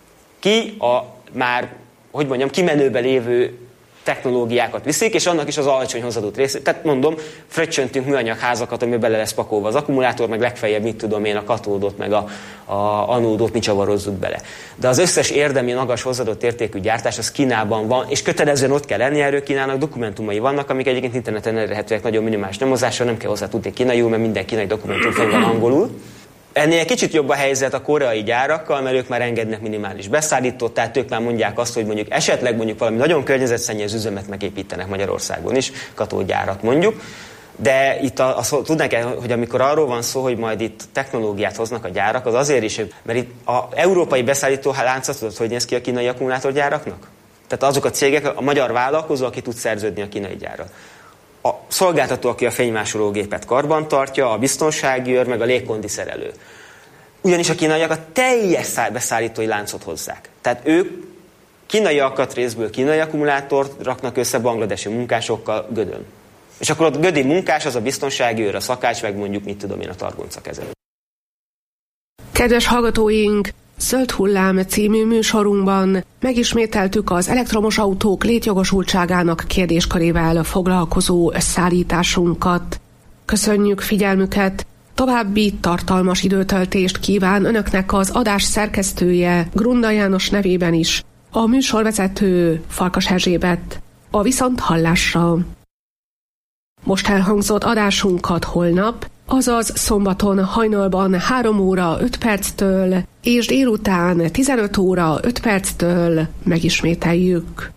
S6: Ki a már kimenőbe lévő technológiákat viszik, és annak is az alacsony hozzáadott részét. Tehát mondom, fröccsöntünk műanyag házakat, amiben bele lesz pakolva az akkumulátor, meg legfeljebb, mit tudom én, a katódot, meg a anódot mi csavarozzuk bele. De az összes érdemi, magas hozzáadott értékű gyártás az Kínában van, és kötelezően ott kell lenni, erről Kínának dokumentumai vannak, amik egyébként interneten elérhetőek nagyon minimális nyomozással, nem kell hozzá tudni kínaiul, mert minden kínai dokumentum fenn van angolul. Ennél egy kicsit jobb a helyzet a koreai gyárakkal, mert ők már engednek minimális beszállítót, tehát ők már mondják azt, hogy mondjuk esetleg valami nagyon környezetszennyező üzemet megépítenek Magyarországon is, katódgyárat mondjuk. De itt tudnák el, hogy amikor arról van szó, hogy majd itt technológiát hoznak a gyárak, az azért is, mert itt az európai beszállító láncot tudod, hogy néz ki a kínai akkumulátorgyáraknak? Tehát azok a cégek, a magyar vállalkozó, aki tud szerződni a kínai gyárral. A szolgáltató, aki a fénymásológépet karban tartja, a biztonsági őr, meg a légkondi szerelő. Ugyanis a kínaiak a teljes beszállítói láncot hozzák. Tehát ők kínai alkatrészből kínai akkumulátort raknak össze bangladesi munkásokkal Gödön. És akkor ott gödi munkás, az a biztonsági őr, a szakács, meg mondjuk mit tudom én, a targonca kezelő.
S5: Kedves hallgatóink, Zöld hullám című műsorunkban megismételtük az elektromos autók létjogosultságának kérdéskörével foglalkozó szállításunkat. Köszönjük figyelmüket! További tartalmas időtöltést kíván önöknek az adás szerkesztője Grunda János nevében is, a műsorvezető Farkas Erzsébet. A viszonthallásra! Most elhangzott adásunkat holnap, azaz szombaton hajnalban 3 óra 5 perctől és délután 15 óra 5 perctől megismételjük.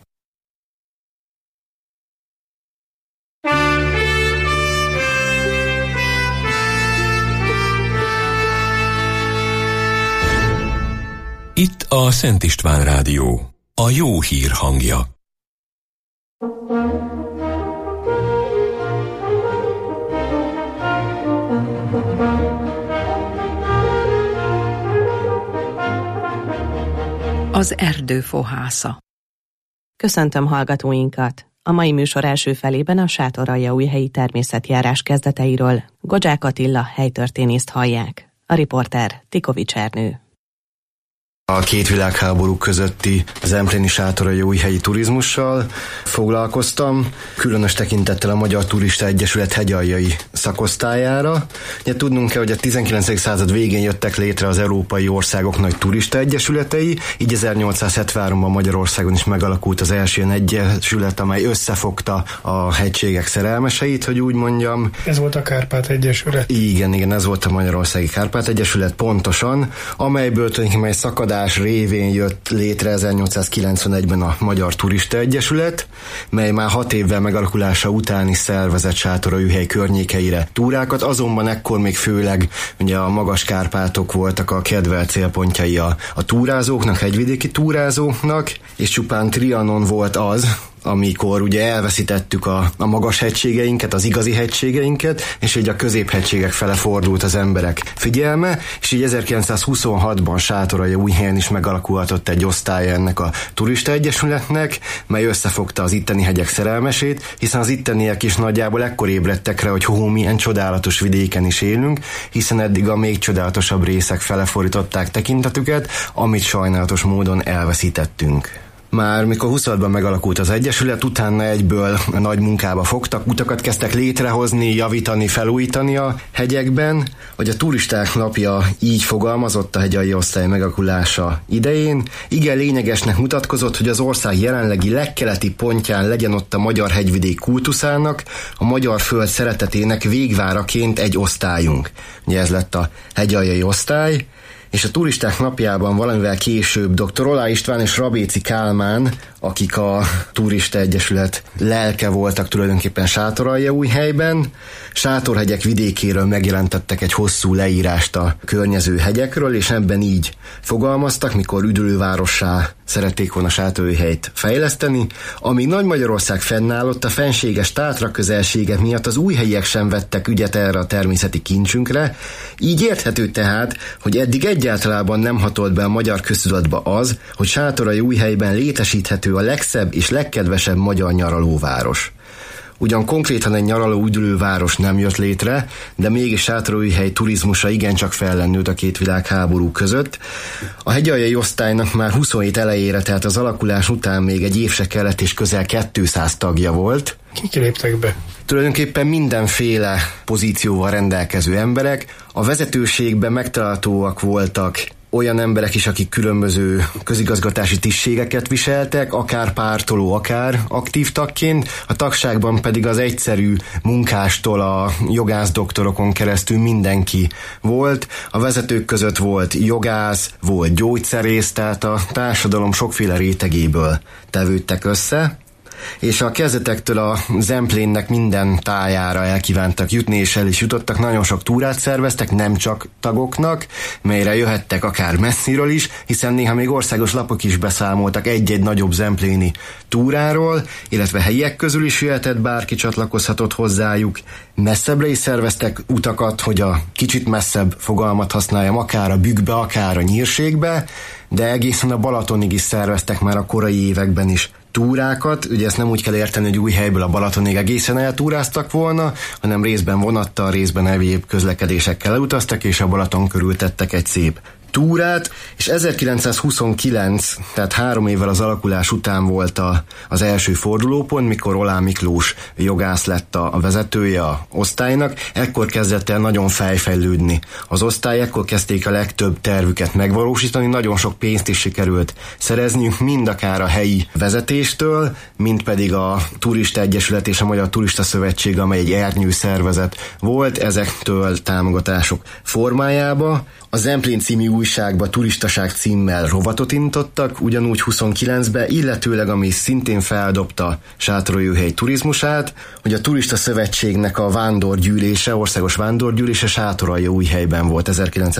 S1: Itt a Szent István Rádió, a jó hír hangja.
S8: Az erdő fohásza. Köszöntöm hallgatóinkat! A mai műsor első felében a Sátoraljaújhelyi természetjárás kezdeteiről Godzsák Attila helytörténészt hallják. A riporter Tikovics Ernő.
S9: A két világháború közötti zempléni Sátoraljaújhelyi turizmussal foglalkoztam, különös tekintettel a Magyar Turista Egyesület hegyaljai szakosztályára. Ugye tudnunk kell, hogy a 19. század végén jöttek létre az európai országok nagy turista egyesületei, így 1873-ban Magyarországon is megalakult az első ilyen egyesület, amely összefogta a hegységek szerelmeseit, hogy úgy mondjam.
S10: Ez volt a Kárpát Egyesület?
S9: Igen, ez volt a Magyarországi Kárpát Egyesület pontosan, amelyből tulajdonképpen egy szakadás révén jött létre 1891-ben a Magyar Turista Egyesület, mely már 6 évvel megalakulása után is szervezett Sátoraljaújhely környékeire túrákat, azonban ekkor még főleg ugye a Magas-Kárpátok voltak a kedvelt célpontjai a túrázóknak, hegyvidéki túrázóknak, és csupán Trianon volt az, amikor ugye elveszítettük a magas hegységeinket, az igazi hegységeinket, és így a középhegységek fele fordult az emberek figyelme, és így 1926-ban Sátoraljaújhelyen is megalakulhatott egy osztály ennek a turista egyesületnek, mely összefogta az itteni hegyek szerelmesét, hiszen az itteniek is nagyjából ekkor ébredtek rá, hogy milyen csodálatos vidéken is élünk, hiszen eddig a még csodálatosabb részek fele fordították tekintetüket, amit sajnálatos módon elveszítettünk. Már mikor 26-ban megalakult az Egyesület, utána egyből nagy munkába fogtak, utakat kezdtek létrehozni, javítani, felújítani a hegyekben, hogy a turisták napja így fogalmazott a hegyaljai osztály megalakulása idején. Igen lényegesnek mutatkozott, hogy az ország jelenlegi legkeleti pontján legyen ott a magyar hegyvidék kultuszának, a magyar föld szeretetének végváraként egy osztályunk. Ugye ez lett a hegyaljai osztály, és a turisták napjában valamivel később dr. Olá István és Rabéci Kálmán, akik a Turista Egyesület lelke voltak tulajdonképpen Sátoraljaújhelyben, Sátorhegyek vidékéről megjelentettek egy hosszú leírást a környező hegyekről, és ebben így fogalmaztak, mikor üdülővárossá szerették volna Sátoraljaújhelyt fejleszteni, amíg Nagy-Magyarország fennállott, a fenséges Tátra közelsége miatt az újhelyiek sem vettek ügyet erre a természeti kincsünkre, így érthető tehát, hogy eddig egyáltalán nem hatolt be a magyar köztudatba az, hogy Sátoraljaújhelyben létesíthető a legszebb és legkedvesebb magyar nyaralóváros. Ugyan konkrétan egy nyaraló üdülőváros nem jött létre, de mégis Sátoraljaújhely turizmusa igencsak fellendült a két világháború között. A hegyaljai osztálynak már 27 elejére, tehát az alakulás után még egy év se kellett, és közel 200 tagja volt.
S10: Kik léptek be?
S9: Tulajdonképpen mindenféle pozícióval rendelkező emberek. A vezetőségben megtalálhatóak voltak olyan emberek is, akik különböző közigazgatási tisztségeket viseltek, akár pártoló, akár aktív tagként, a tagságban pedig az egyszerű munkástól a jogász-doktorokon keresztül mindenki volt. A vezetők között volt jogász, volt gyógyszerész, tehát a társadalom sokféle rétegéből tevődtek össze, és a kezdetektől a Zemplénnek minden tájára elkívántak jutni, és el is jutottak, nagyon sok túrát szerveztek, nem csak tagoknak, melyre jöhettek akár messziről is, hiszen néha még országos lapok is beszámoltak egy-egy nagyobb zempléni túráról, illetve helyiek közül is jöhetett, bárki csatlakozhatott hozzájuk. Messzebbre is szerveztek utakat, hogy a kicsit messzebb fogalmat használjam, akár a Bükkbe, akár a Nyírségbe, de egészen a Balatonig is szerveztek már a korai években is túrákat. Ugye ezt nem úgy kell érteni, hogy Újhelyből a Balatonig egészen eltúráztak volna, hanem részben vonattal, részben egyéb közlekedésekkel elutaztak, és a Balaton körül tettek egy szép túrát, és 1929, tehát 3 évvel az alakulás után volt az első fordulópont, mikor Oláh Miklós jogász lett a vezetője a osztálynak. Ekkor kezdett el nagyon fejlődni az osztály, ekkor kezdték a legtöbb tervüket megvalósítani, nagyon sok pénzt is sikerült szerezniük, mind akár a helyi vezetéstől, mind pedig a Turista Egyesület és a Magyar Turista Szövetség, amely egy ernyő szervezet volt, ezektől támogatások formájába. A Zemplén című újságba Turistaság címmel rovatot indítottak, ugyanúgy 29-ben, illetőleg ami szintén feldobta Sátoraljaújhely turizmusát, hogy a Turista Szövetségnek a vándorgyűlése, országos vándorgyűlése Sátoraljaújhelyben volt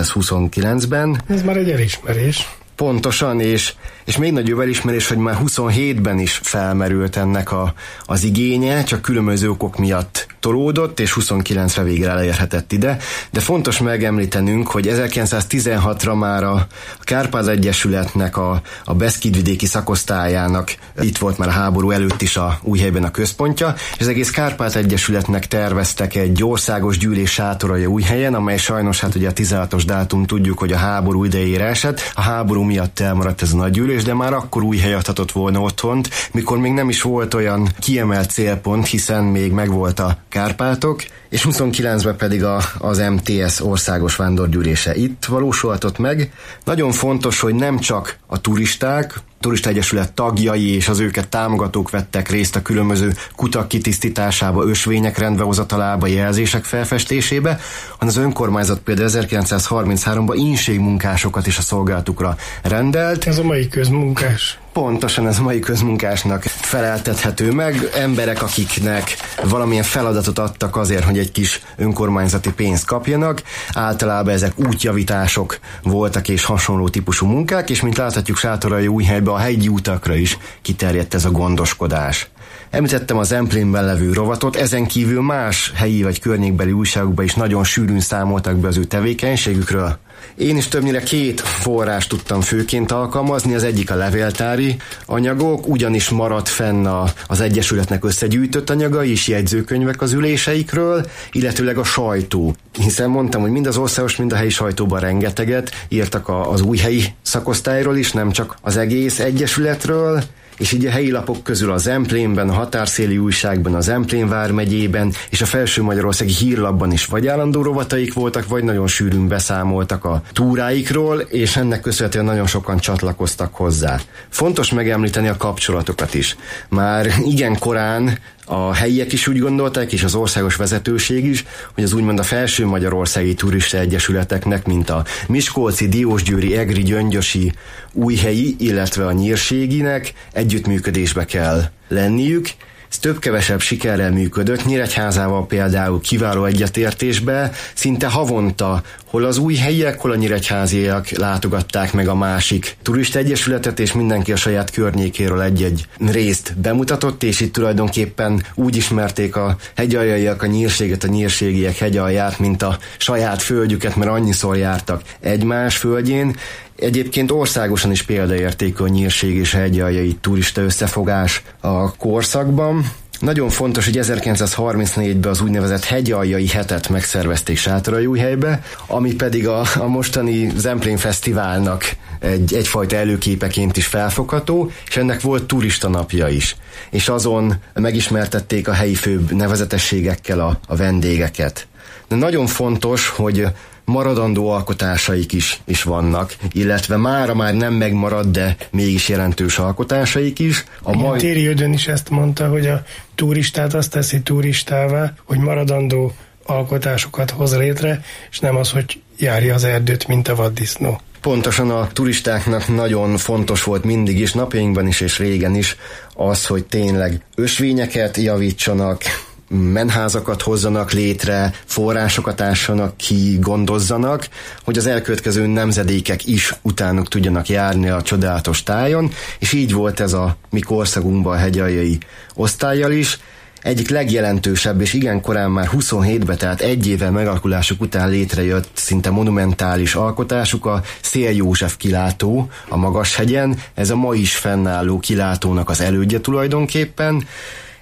S9: 1929-ben.
S10: Ez már egy elismerés.
S9: Pontosan, és még nagyobb elismerés, hogy már 27-ben is felmerült ennek az igénye, csak különböző okok miatt tolódott, és 29-re végre elérhetett ide. De fontos megemlítenünk, hogy 1916-ra már a Kárpát Egyesületnek a Beszkídvidéki szakosztályának itt volt már a háború előtt is a Újhelyben a központja, és az egész Kárpát Egyesületnek terveztek egy országos gyűlés Sátoraljaújhelyen, amely sajnos, hát ugye a 16-os dátum tudjuk, hogy a háború idejére esett, a háború miatt elmaradt ez a nagy gyűlés, de már akkor Újhely adhatott volna otthont, mikor még nem is volt olyan kiemelt célpont, hiszen még megvolt a Kárpátok, és 29-ben pedig az MTS országos vándorgyűlése itt valósulhatott meg. Nagyon fontos, hogy nem csak a turisták, Turista Egyesület tagjai és az őket támogatók vettek részt a különböző kutak kitisztításába, ösvények rendbehozatalába, jelzések felfestésébe, hanem az önkormányzat például 1933-ban ínségmunkásokat is a szolgálatukra rendelt.
S10: Ez a mai közmunkás.
S9: Pontosan ez mai közmunkásnak feleltethető meg. Emberek, akiknek valamilyen feladatot adtak azért, hogy egy kis önkormányzati pénzt kapjanak. Általában ezek útjavítások voltak és hasonló típusú munkák, és mint láthatjuk Sátoraljaújhelyben a hegyi utakra is kiterjedt ez a gondoskodás. Említettem az Zemplénben levő rovatot, ezen kívül más helyi vagy környékbeli újságokban is nagyon sűrűn számoltak be az ő tevékenységükről. Én is többnyire 2 forrást tudtam főként alkalmazni, az egyik a levéltári anyagok, ugyanis maradt fenn az Egyesületnek összegyűjtött anyagai és jegyzőkönyvek az üléseikről, illetőleg a sajtó. Hiszen mondtam, hogy mind az országos, mind a helyi sajtóban rengeteget írtak az újhelyi szakosztályról is, nem csak az egész Egyesületről, és így a helyi lapok közül a Zemplénben, a határszéli újságban, a Zemplén vármegyében és a Felső Magyarországi Hírlapban is vagy állandó rovataik voltak, vagy nagyon sűrűn beszámoltak a túráikról, és ennek köszönhetően nagyon sokan csatlakoztak hozzá. Fontos megemlíteni a kapcsolatokat is. Már igen korán a helyiek is úgy gondolták, és az országos vezetőség is, hogy az úgymond a Felső Magyarországi Turista Egyesületeknek, mint a miskolci, diósgyőri, egri, gyöngyösi, újhelyi, illetve a nyírséginek együttműködésbe kell lenniük. Ez több-kevesebb sikerrel működött, Nyíregyházával például kiváló egyetértésbe, szinte havonta hol az újhelyiek, hol a nyíregyháziak látogatták meg a másik turista egyesületet, és mindenki a saját környékéről egy-egy részt bemutatott, és itt tulajdonképpen úgy ismerték a hegyaljaiak a nyírséget, a nyírségiek hegyalját, mint a saját földjüket, mert annyiszor jártak egymás földjén. Egyébként országosan is példaértékű a nyírség és hegyaljai turista összefogás a korszakban. Nagyon fontos, hogy 1934-ben az úgynevezett hegyaljai hetet megszervezték Sátoraljaújhelybe, ami pedig a mostani Zemplén Fesztiválnak egyfajta előképeként is felfogható, és ennek volt turista napja is. És azon megismertették a helyi főbb nevezetességekkel a vendégeket. De nagyon fontos, hogy maradandó alkotásaik is vannak, illetve mára már nem megmarad, de mégis jelentős alkotásaik is.
S10: Téri Ödön is ezt mondta, hogy a turistát azt teszi turistává, hogy maradandó alkotásokat hoz létre, és nem az, hogy járja az erdőt, mint a vaddisznó.
S9: Pontosan a turistáknak nagyon fontos volt mindig is, napjainkban is és régen is az, hogy tényleg ösvényeket javítsanak, menházakat hozzanak létre, forrásokat ássanak ki, gondozzanak, hogy az elkövetkező nemzedékek is utánuk tudjanak járni a csodálatos tájon, és így volt ez a mi korszakunkban a hegyaljai osztállyal is. Egyik legjelentősebb, és igen korán már 27-ben, tehát 1 évvel megalakulásuk után létrejött szinte monumentális alkotásuk a Széll József kilátó a Magashegyen. Ez a ma is fennálló kilátónak az elődje tulajdonképpen.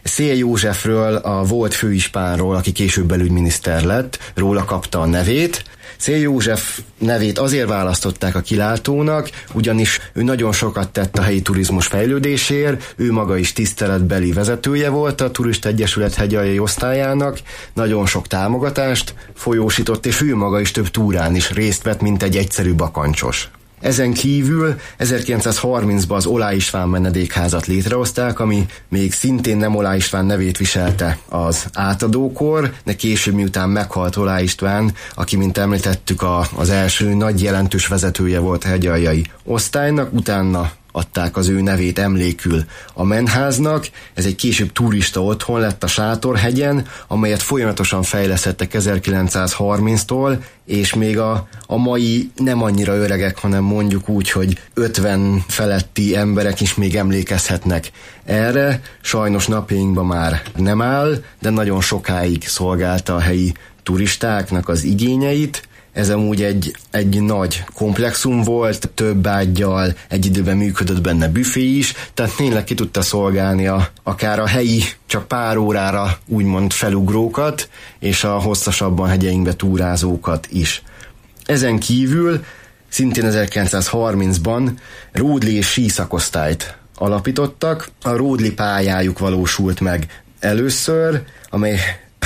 S9: Széll Józsefről, a volt főispánról, aki később belügyminiszter lett, róla kapta a nevét. Széll József nevét azért választották a kilátónak, ugyanis ő nagyon sokat tett a helyi turizmus fejlődésért, ő maga is tiszteletbeli vezetője volt a Turista Egyesület hegyaljai osztályának, nagyon sok támogatást folyósított, és ő maga is több túrán is részt vett, mint egy egyszerű bakancsos. Ezen kívül 1930-ban az Oláh István menedékházat létrehozták, ami még szintén nem Oláh István nevét viselte az átadókor, de később, miután meghalt Oláh István, aki, mint említettük, az első nagy jelentős vezetője volt a hegyaljai osztálynak, utána adták az ő nevét emlékül a Menháznak. Ez egy később turista otthon lett a Sátorhegyen, amelyet folyamatosan fejlesztettek 1930-tól, és még a mai nem annyira öregek, hanem mondjuk úgy, hogy 50 feletti emberek is még emlékezhetnek erre. Sajnos napjainkban már nem áll, de nagyon sokáig szolgálta a helyi turistáknak az igényeit. Ez amúgy egy nagy komplexum volt, több ággyal, egy időben működött benne büfé is, tehát tényleg ki tudta szolgálni akár a helyi, csak pár órára úgymond felugrókat, és a hosszasabban hegyeinkbe túrázókat is. Ezen kívül szintén 1930-ban ródli és síszakosztályt alapítottak. A ródli pályájuk valósult meg először, amely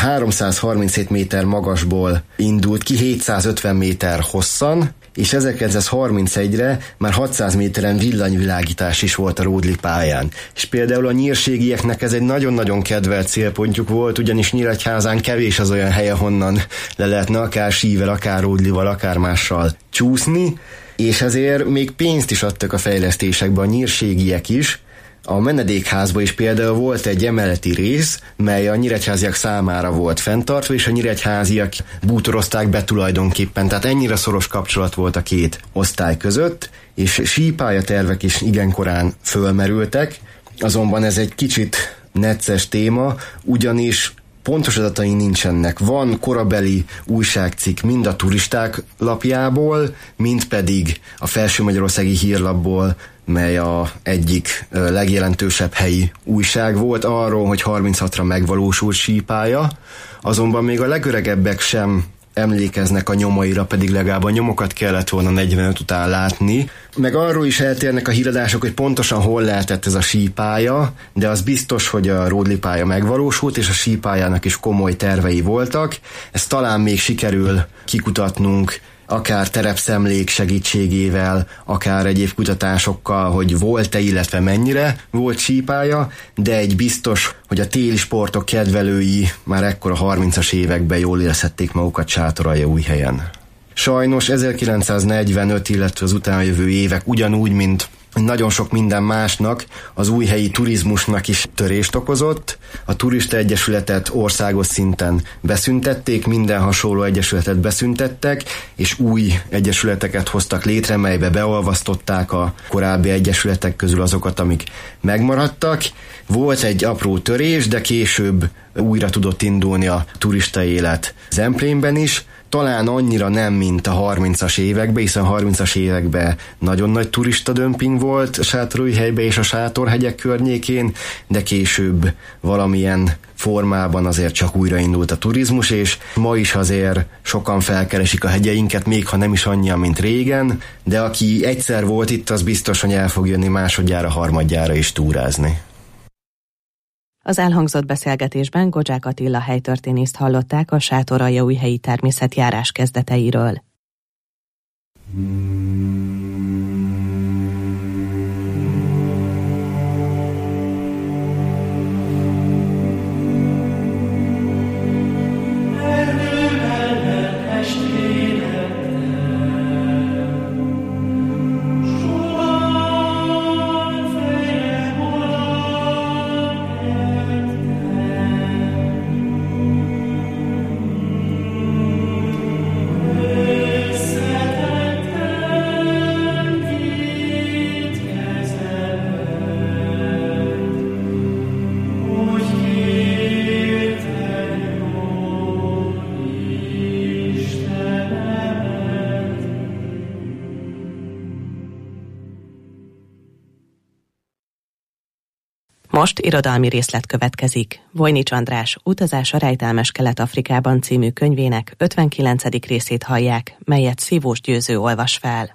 S9: 337 méter magasból indult ki 750 méter hosszan, és 1931-re már 600 méteren villanyvilágítás is volt a ródli pályán. És például a nyírségieknek ez egy nagyon-nagyon kedvelt célpontjuk volt, ugyanis Nyíregyházán kevés az olyan hely, ahonnan le lehetne akár sível, akár ródlival, akár mással csúszni, és ezért még pénzt is adtak a fejlesztésekbe a nyírségiek is. A menedékházban is például volt egy emeleti rész, mely a nyíregyháziak számára volt fenntartva, és a nyíregyháziak bútorozták be tulajdonképpen, tehát ennyire szoros kapcsolat volt a két osztály között, és sípályatervek is igen korán fölmerültek, azonban ez egy kicsit necces téma, ugyanis pontos adatai nincsenek. Van korabeli újságcikk mind a turisták lapjából, mind pedig a Felső Magyarországi Hírlapból, mely a egyik legjelentősebb helyi újság volt, arról, hogy 36-ra megvalósult sípálya, azonban még a legöregebbek sem emlékeznek a nyomaira, pedig legalább a nyomokat kellett volna 45 után látni. Meg arról is eltérnek a híradások, hogy pontosan hol lehetett ez a sípálya, de az biztos, hogy a ródli pálya megvalósult, és a sípályának is komoly tervei voltak. Ezt talán még sikerül kikutatnunk, akár terepszemlék segítségével, akár egyéb kutatásokkal, hogy volt-e, illetve mennyire volt sípálya, de egy biztos, hogy a téli sportok kedvelői már ekkor a 30-as években jól érezhették magukat Sátoraljaújhelyen. Sajnos 1945, illetve az utána jövő évek ugyanúgy, mint nagyon sok minden másnak, az újhelyi turizmusnak is törést okozott. A Turista Egyesületet országos szinten beszüntették, minden hasonló egyesületet beszüntettek, és új egyesületeket hoztak létre, melybe beolvasztották a korábbi egyesületek közül azokat, amik megmaradtak. Volt egy apró törés, de később újra tudott indulni a turista élet Zemplénben is. Talán annyira nem, mint a 30-as években, hiszen a 30-as években nagyon nagy turista dömping volt a Sátorújhelyben és a Sátorhegyek környékén, de később valamilyen formában azért csak újraindult a turizmus, és ma is azért sokan felkeresik a hegyeinket, még ha nem is annyian, mint régen, de aki egyszer volt itt, az biztos, hogy el fog jönni másodjára, harmadjára is túrázni.
S8: Az elhangzott beszélgetésben Godzsák Attila helytörténészt hallották a Sátoraljaújhelyi természetjárás kezdeteiről. Most irodalmi részlet következik. Vojnics András Utazás a rejtelmes Kelet-Afrikában című könyvének 59. részét hallják, melyet Szívós Győző olvas fel.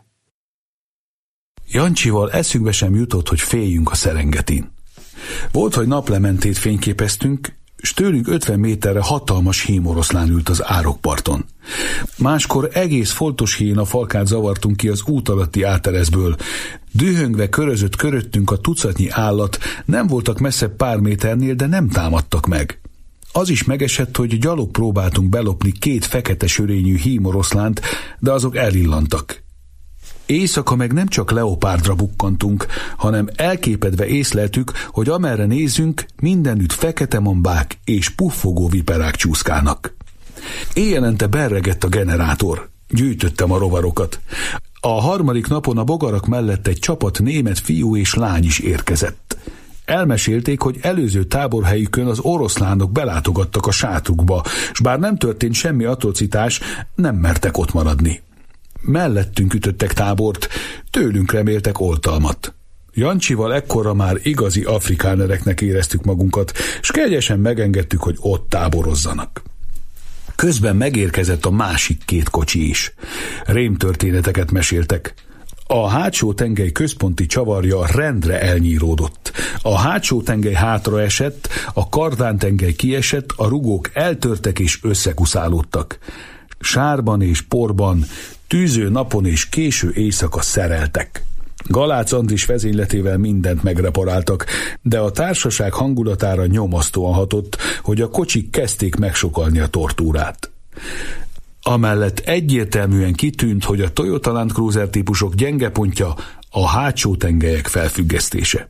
S11: Jancsival eszünkbe sem jutott, hogy féljünk a Szerengetin. Volt, hogy naplementét fényképeztünk, s tőlünk 50 méterre hatalmas hímoroszlán ült az árokparton. Máskor egész foltos hiéna falkát zavartunk ki az út alatti átereszből. Dühöngve körözött köröttünk a tucatnyi állat, nem voltak messze pár méternél, de nem támadtak meg. Az is megesett, hogy gyalog próbáltunk belopni 2 fekete sörényű hímoroszlánt, de azok elillantak. Éjszaka meg nem csak leopárdra bukkantunk, hanem elképedve észleltük, hogy amerre nézünk, mindenütt fekete mambák és puffogó viperák csúszkálnak. Éjjelente berregett a generátor. Gyűjtöttem a rovarokat. A harmadik napon a bogarak mellett egy csapat német fiú és lány is érkezett. Elmesélték, hogy előző táborhelyükön az oroszlánok belátogattak a sátrukba, s bár nem történt semmi atrocitás, nem mertek ott maradni. Mellettünk ütöttek tábort, tőlünk reméltek oltalmat. Jancsival ekkorra már igazi afrikánereknek éreztük magunkat, s kegyesen megengedtük, hogy ott táborozzanak. Közben megérkezett a másik 2 kocsi is. Rémtörténeteket meséltek. A hátsó tengely központi csavarja rendre elnyíródott. A hátsó tengely hátra esett, a kardán tengely kiesett, a rugók eltörtek és összekuszálódtak. Sárban és porban, tűző napon és késő éjszaka szereltek. Galác Andris vezényletével mindent megreparáltak, de a társaság hangulatára nyomasztóan hatott, hogy a kocsik kezdték megsokalni a tortúrát. Amellett egyértelműen kitűnt, hogy a Toyota Land Cruiser típusok gyenge pontja a hátsó tengelyek felfüggesztése.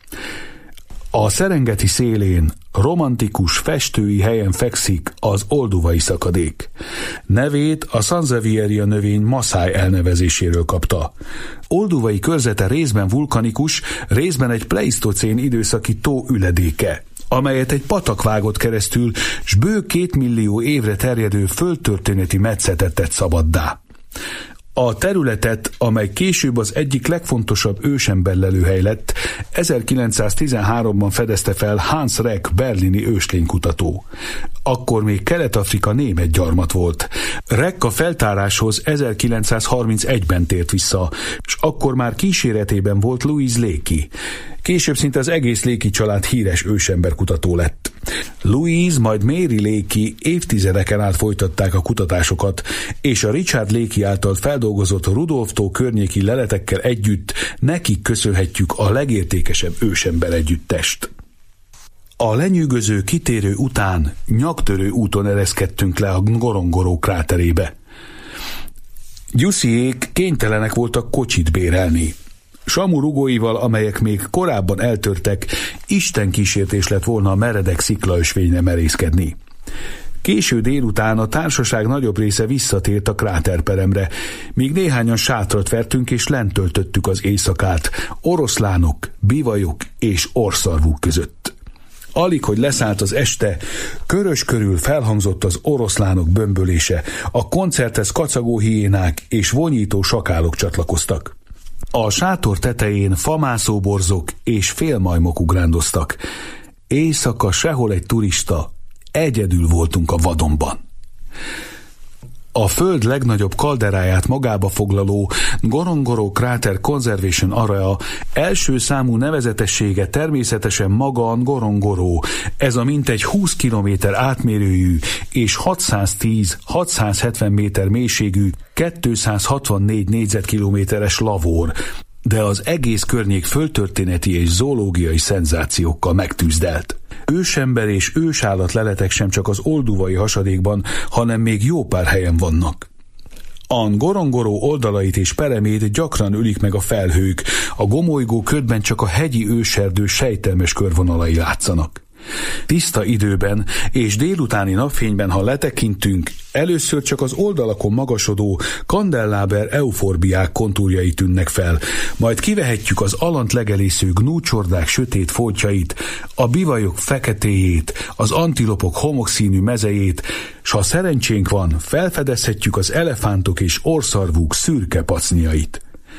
S11: A Szerengeti szélén, romantikus, festői helyen fekszik az Olduvai szakadék. Nevét a Sansevieria növény Maszáj elnevezéséről kapta. Olduvai körzete részben vulkanikus, részben egy pleisztocén időszaki tó üledéke, amelyet egy patak vágott keresztül, s bő 2 millió évre terjedő földtörténeti metszetet tett szabaddá. A területet, amely később az egyik legfontosabb ősemberlelőhely lett, 1913-ban fedezte fel Hans Reck berlini őslénykutató. Akkor még Kelet-Afrika német gyarmat volt. Reck a feltáráshoz 1931-ben tért vissza, és akkor már kíséretében volt Louis Leakey. Később szinte az egész Leakey család híres ősemberkutató lett. Louise majd Mary Leakey évtizedeken át folytatták a kutatásokat, és a Richard Leakey által feldolgozott Rudolf-tó környéki leletekkel együtt nekik köszönhetjük a legértékesebb ősember együttest. A lenyűgöző kitérő után nyaktörő úton ereszkedtünk le a Ngorongoro kráterébe. Gyusziék kénytelenek voltak kocsit bérelni. Samu rugóival, amelyek még korábban eltörtek, istenkísértés lett volna a meredek sziklaösvényre merészkedni. Késő délután a társaság nagyobb része visszatért a kráterperemre, míg néhányan sátrat vertünk és lent töltöttük az éjszakát, oroszlánok, bivajok és orszarvúk között. Alig, hogy leszállt az este, körös körül felhangzott az oroszlánok bömbölése, a koncerthez kacagó hiénák és vonyító sakálok csatlakoztak. A sátor tetején famászóborzok és félmajmok ugrándoztak. Éjszaka sehol egy turista, egyedül voltunk a vadonban. A föld legnagyobb kalderáját magába foglaló Ngorongoro Crater Conservation Area első számú nevezetessége természetesen maga a Ngorongoro. Ez a mintegy 20 km átmérőjű és 610-670 méter mélységű 264 négyzetkilométeres lavor, de az egész környék földtörténeti és zoológiai szenzációkkal megtűzdelt. Ősember és ősállat leletek sem csak az olduvai hasadékban, hanem még jó pár helyen vannak. A Ngorongoro oldalait és peremét gyakran ülik meg a felhők, a gomolygó ködben csak a hegyi őserdő sejtelmes körvonalai látszanak. Tiszta időben és délutáni napfényben, ha letekintünk, először csak az oldalakon magasodó kandelláber euforbiák kontúrjai tűnnek fel, majd kivehetjük az alant legelésző gnúcsordák sötét foltjait, a bivajok feketéjét, az antilopok homokszínű mezejét, s ha szerencsénk van, felfedezhetjük az elefántok és orszarvúk szürke pacniait.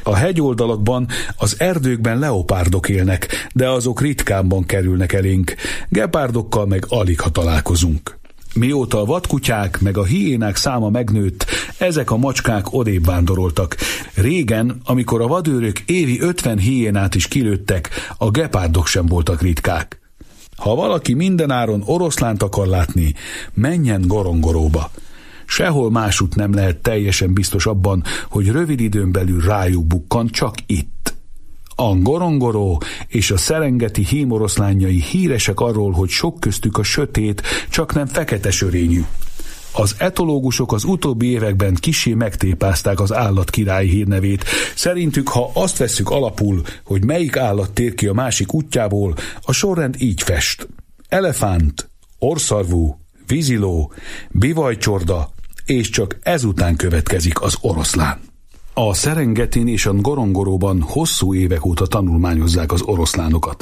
S11: A hegyoldalakban, az erdőkben leopárdok élnek, de azok ritkábban kerülnek elénk. Gepárdokkal meg alig ha találkozunk. Mióta a vadkutyák meg a hiénák száma megnőtt, ezek a macskák odébb vándoroltak. Régen, amikor a vadőrök évi 50 hiénát is kilőttek, a gepárdok sem voltak ritkák. Ha valaki mindenáron oroszlánt akar látni, menjen Gorongoróba. Sehol másút nem lehet teljesen biztos abban, hogy rövid időn belül rájuk bukkan, csak itt. A Gorongoró és a szerengeti hímoroszlányai híresek arról, hogy sok köztük a sötét, csak nem fekete sörényű. Az etológusok az utóbbi években kissé megtépázták az állatkirály hírnevét. Szerintük, ha azt vesszük alapul, hogy melyik állat tér ki a másik útjából, a sorrend így fest. Elefánt, orrszarvú, víziló, bivajcsorda, és csak ezután következik az oroszlán. A Szerengetin és a Gorongoróban hosszú évek óta tanulmányozzák az oroszlánokat.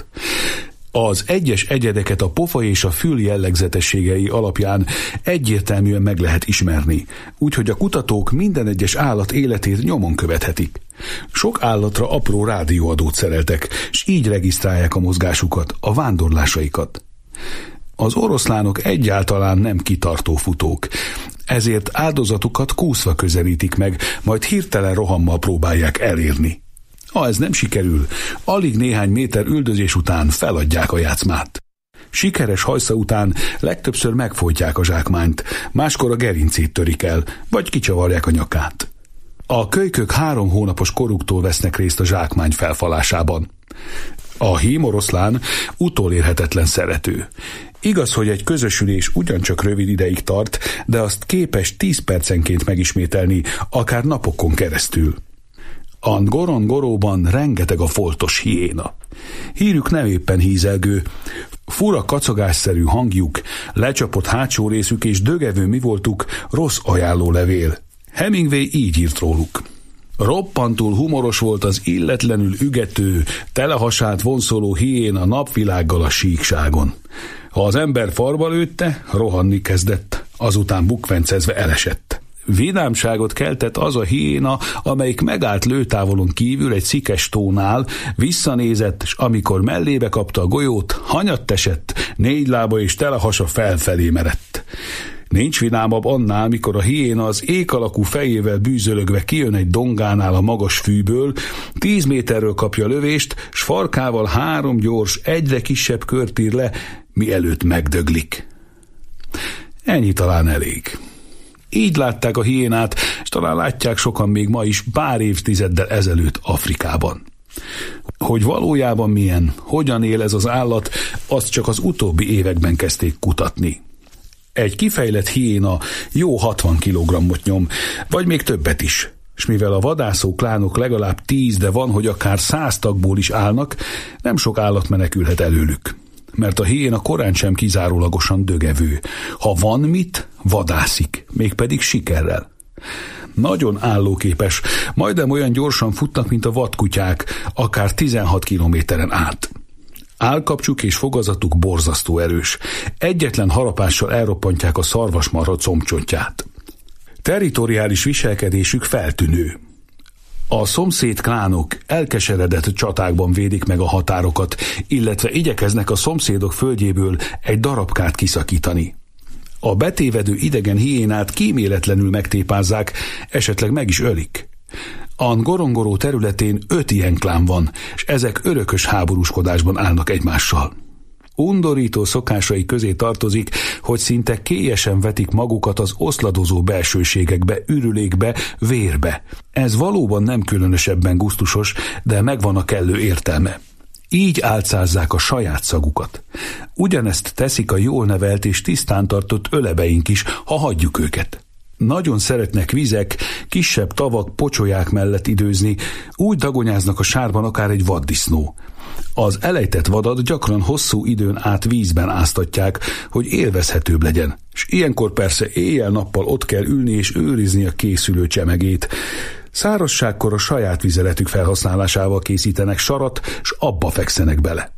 S11: Az egyes egyedeket a pofa és a fül jellegzetességei alapján egyértelműen meg lehet ismerni, úgyhogy a kutatók minden egyes állat életét nyomon követhetik. Sok állatra apró rádióadót szereltek, s így regisztrálják a mozgásukat, a vándorlásaikat. Az oroszlánok egyáltalán nem kitartó futók, ezért áldozatukat kúszva közelítik meg, majd hirtelen rohammal próbálják elérni. Ha ez nem sikerül, alig néhány méter üldözés után feladják a játszmát. Sikeres hajsza után legtöbbször megfojtják a zsákmányt, máskor a gerincét törik el, vagy kicsavarják a nyakát. A kölykök 3 hónapos koruktól vesznek részt a zsákmány felfalásában. A hímoroszlán utolérhetetlen szerető. Igaz, hogy egy közösülés ugyancsak rövid ideig tart, de azt képes 10 percenként megismételni, akár napokon keresztül. A Gorongoróban rengeteg a foltos hiéna. Hírük nem éppen hízelgő, fura kacagásszerű hangjuk, lecsapott hátsó részük és dögevő mivoltuk rossz ajánlólevél. Hemingway így írt róluk. Roppantul humoros volt az illetlenül ügető, telehasált vonszoló hiéna napvilággal a síkságon. Ha az ember farba lőtte, rohanni kezdett, azután bukvencezve elesett. Vidámságot keltett az a hiéna, amelyik megállt lőtávolon kívül egy szikes tónál, visszanézett, s amikor mellébe kapta a golyót, hanyatt esett, 4 lába és telehasa felfelé merett. Nincs vidámabb annál, mikor a hiéna az ék alakú fejével bűzölögve kijön egy dongánál a magas fűből, 10 méterről kapja lövést, s farkával 3 gyors, egyre kisebb kört ír le, mielőtt megdöglik. Ennyi talán elég. Így látták a hiénát, és talán látják sokan még ma is pár évtizeddel ezelőtt Afrikában. Hogy valójában milyen, hogyan él ez az állat, azt csak az utóbbi években kezdték kutatni. Egy kifejlett hiéna jó 60 kg-ot nyom, vagy még többet is, és mivel a vadászó klánok legalább 10, de van, hogy akár 100 tagból is állnak, nem sok állat menekülhet előlük. Mert a hiéna korán sem kizárólagosan dögevő. Ha van mit, vadászik, mégpedig sikerrel. Nagyon állóképes, majdnem olyan gyorsan futnak, mint a vadkutyák, akár 16 kilométeren át. Állkapcsuk és fogazatuk borzasztó erős. Egyetlen harapással elroppantják a szarvasmarha combcsontját. Territoriális viselkedésük feltűnő. A szomszéd klánok elkeseredett csatákban védik meg a határokat, illetve igyekeznek a szomszédok földjéből egy darabkát kiszakítani. A betévedő idegen hiénát kíméletlenül megtépázzák, esetleg meg is ölik. A Gorongoró területén 5 ilyen klán van, és ezek örökös háborúskodásban állnak egymással. Undorító szokásai közé tartozik, hogy szinte kélyesen vetik magukat az oszladozó belsőségekbe, ürülékbe, vérbe. Ez valóban nem különösebben gusztusos, de megvan a kellő értelme. Így álcázzák a saját szagukat. Ugyanezt teszik a jól nevelt és tisztán tartott ölebeink is, ha hagyjuk őket. Nagyon szeretnek vizek, kisebb tavak, pocsolyák mellett időzni, úgy dagonyáznak a sárban akár egy vaddisznó. Az elejtett vadat gyakran hosszú időn át vízben áztatják, hogy élvezhetőbb legyen, és ilyenkor persze éjjel-nappal ott kell ülni és őrizni a készülő csemegét. Szárazságkor a saját vizeletük felhasználásával készítenek sarat, s abba fekszenek bele.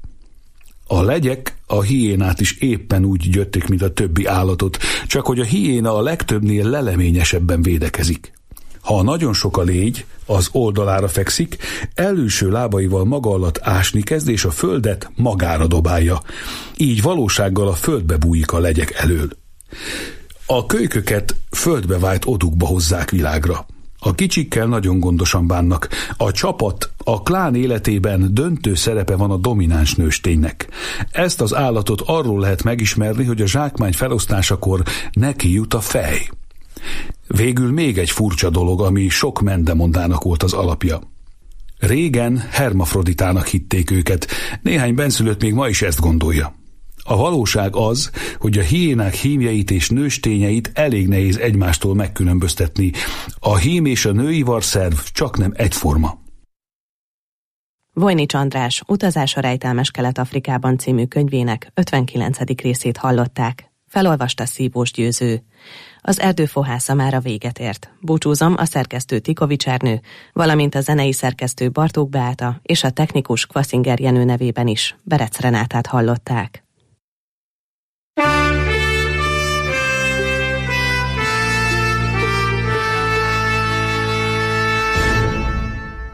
S11: A legyek a hiénát is éppen úgy gyöttik, mint a többi állatot, csak hogy a hiéna a legtöbbnél leleményesebben védekezik. Ha nagyon sok a légy, az oldalára fekszik, előső lábaival maga alatt ásni kezd, és a földet magára dobálja. Így valósággal a földbe bújik a legyek elől. A kölyköket földbe vájt odukba hozzák világra. A kicsikkel nagyon gondosan bánnak. A csapat, a klán életében döntő szerepe van a domináns nősténynek. Ezt az állatot arról lehet megismerni, hogy a zsákmány felosztásakor neki jut a fej. Végül még egy furcsa dolog, ami sok mendemondának volt az alapja. Régen hermafroditának hitték őket, néhány benszülött még ma is ezt gondolja. A valóság az, hogy a hiénák hímjeit és nőstényeit elég nehéz egymástól megkülönböztetni. A hím és a nőivarszerv csak nem egyforma.
S8: Vojnics András Utazás a rejtelmes Kelet-Afrikában című könyvének 59. részét hallották. Felolvasta Szívós Győző. Az Erdőfohásza mára véget ért. Búcsúzom, a szerkesztő Tikovics Ernő, valamint a zenei szerkesztő Bartók Beáta és a technikus Kvaszinger Jenő nevében is Berec Renátát hallották.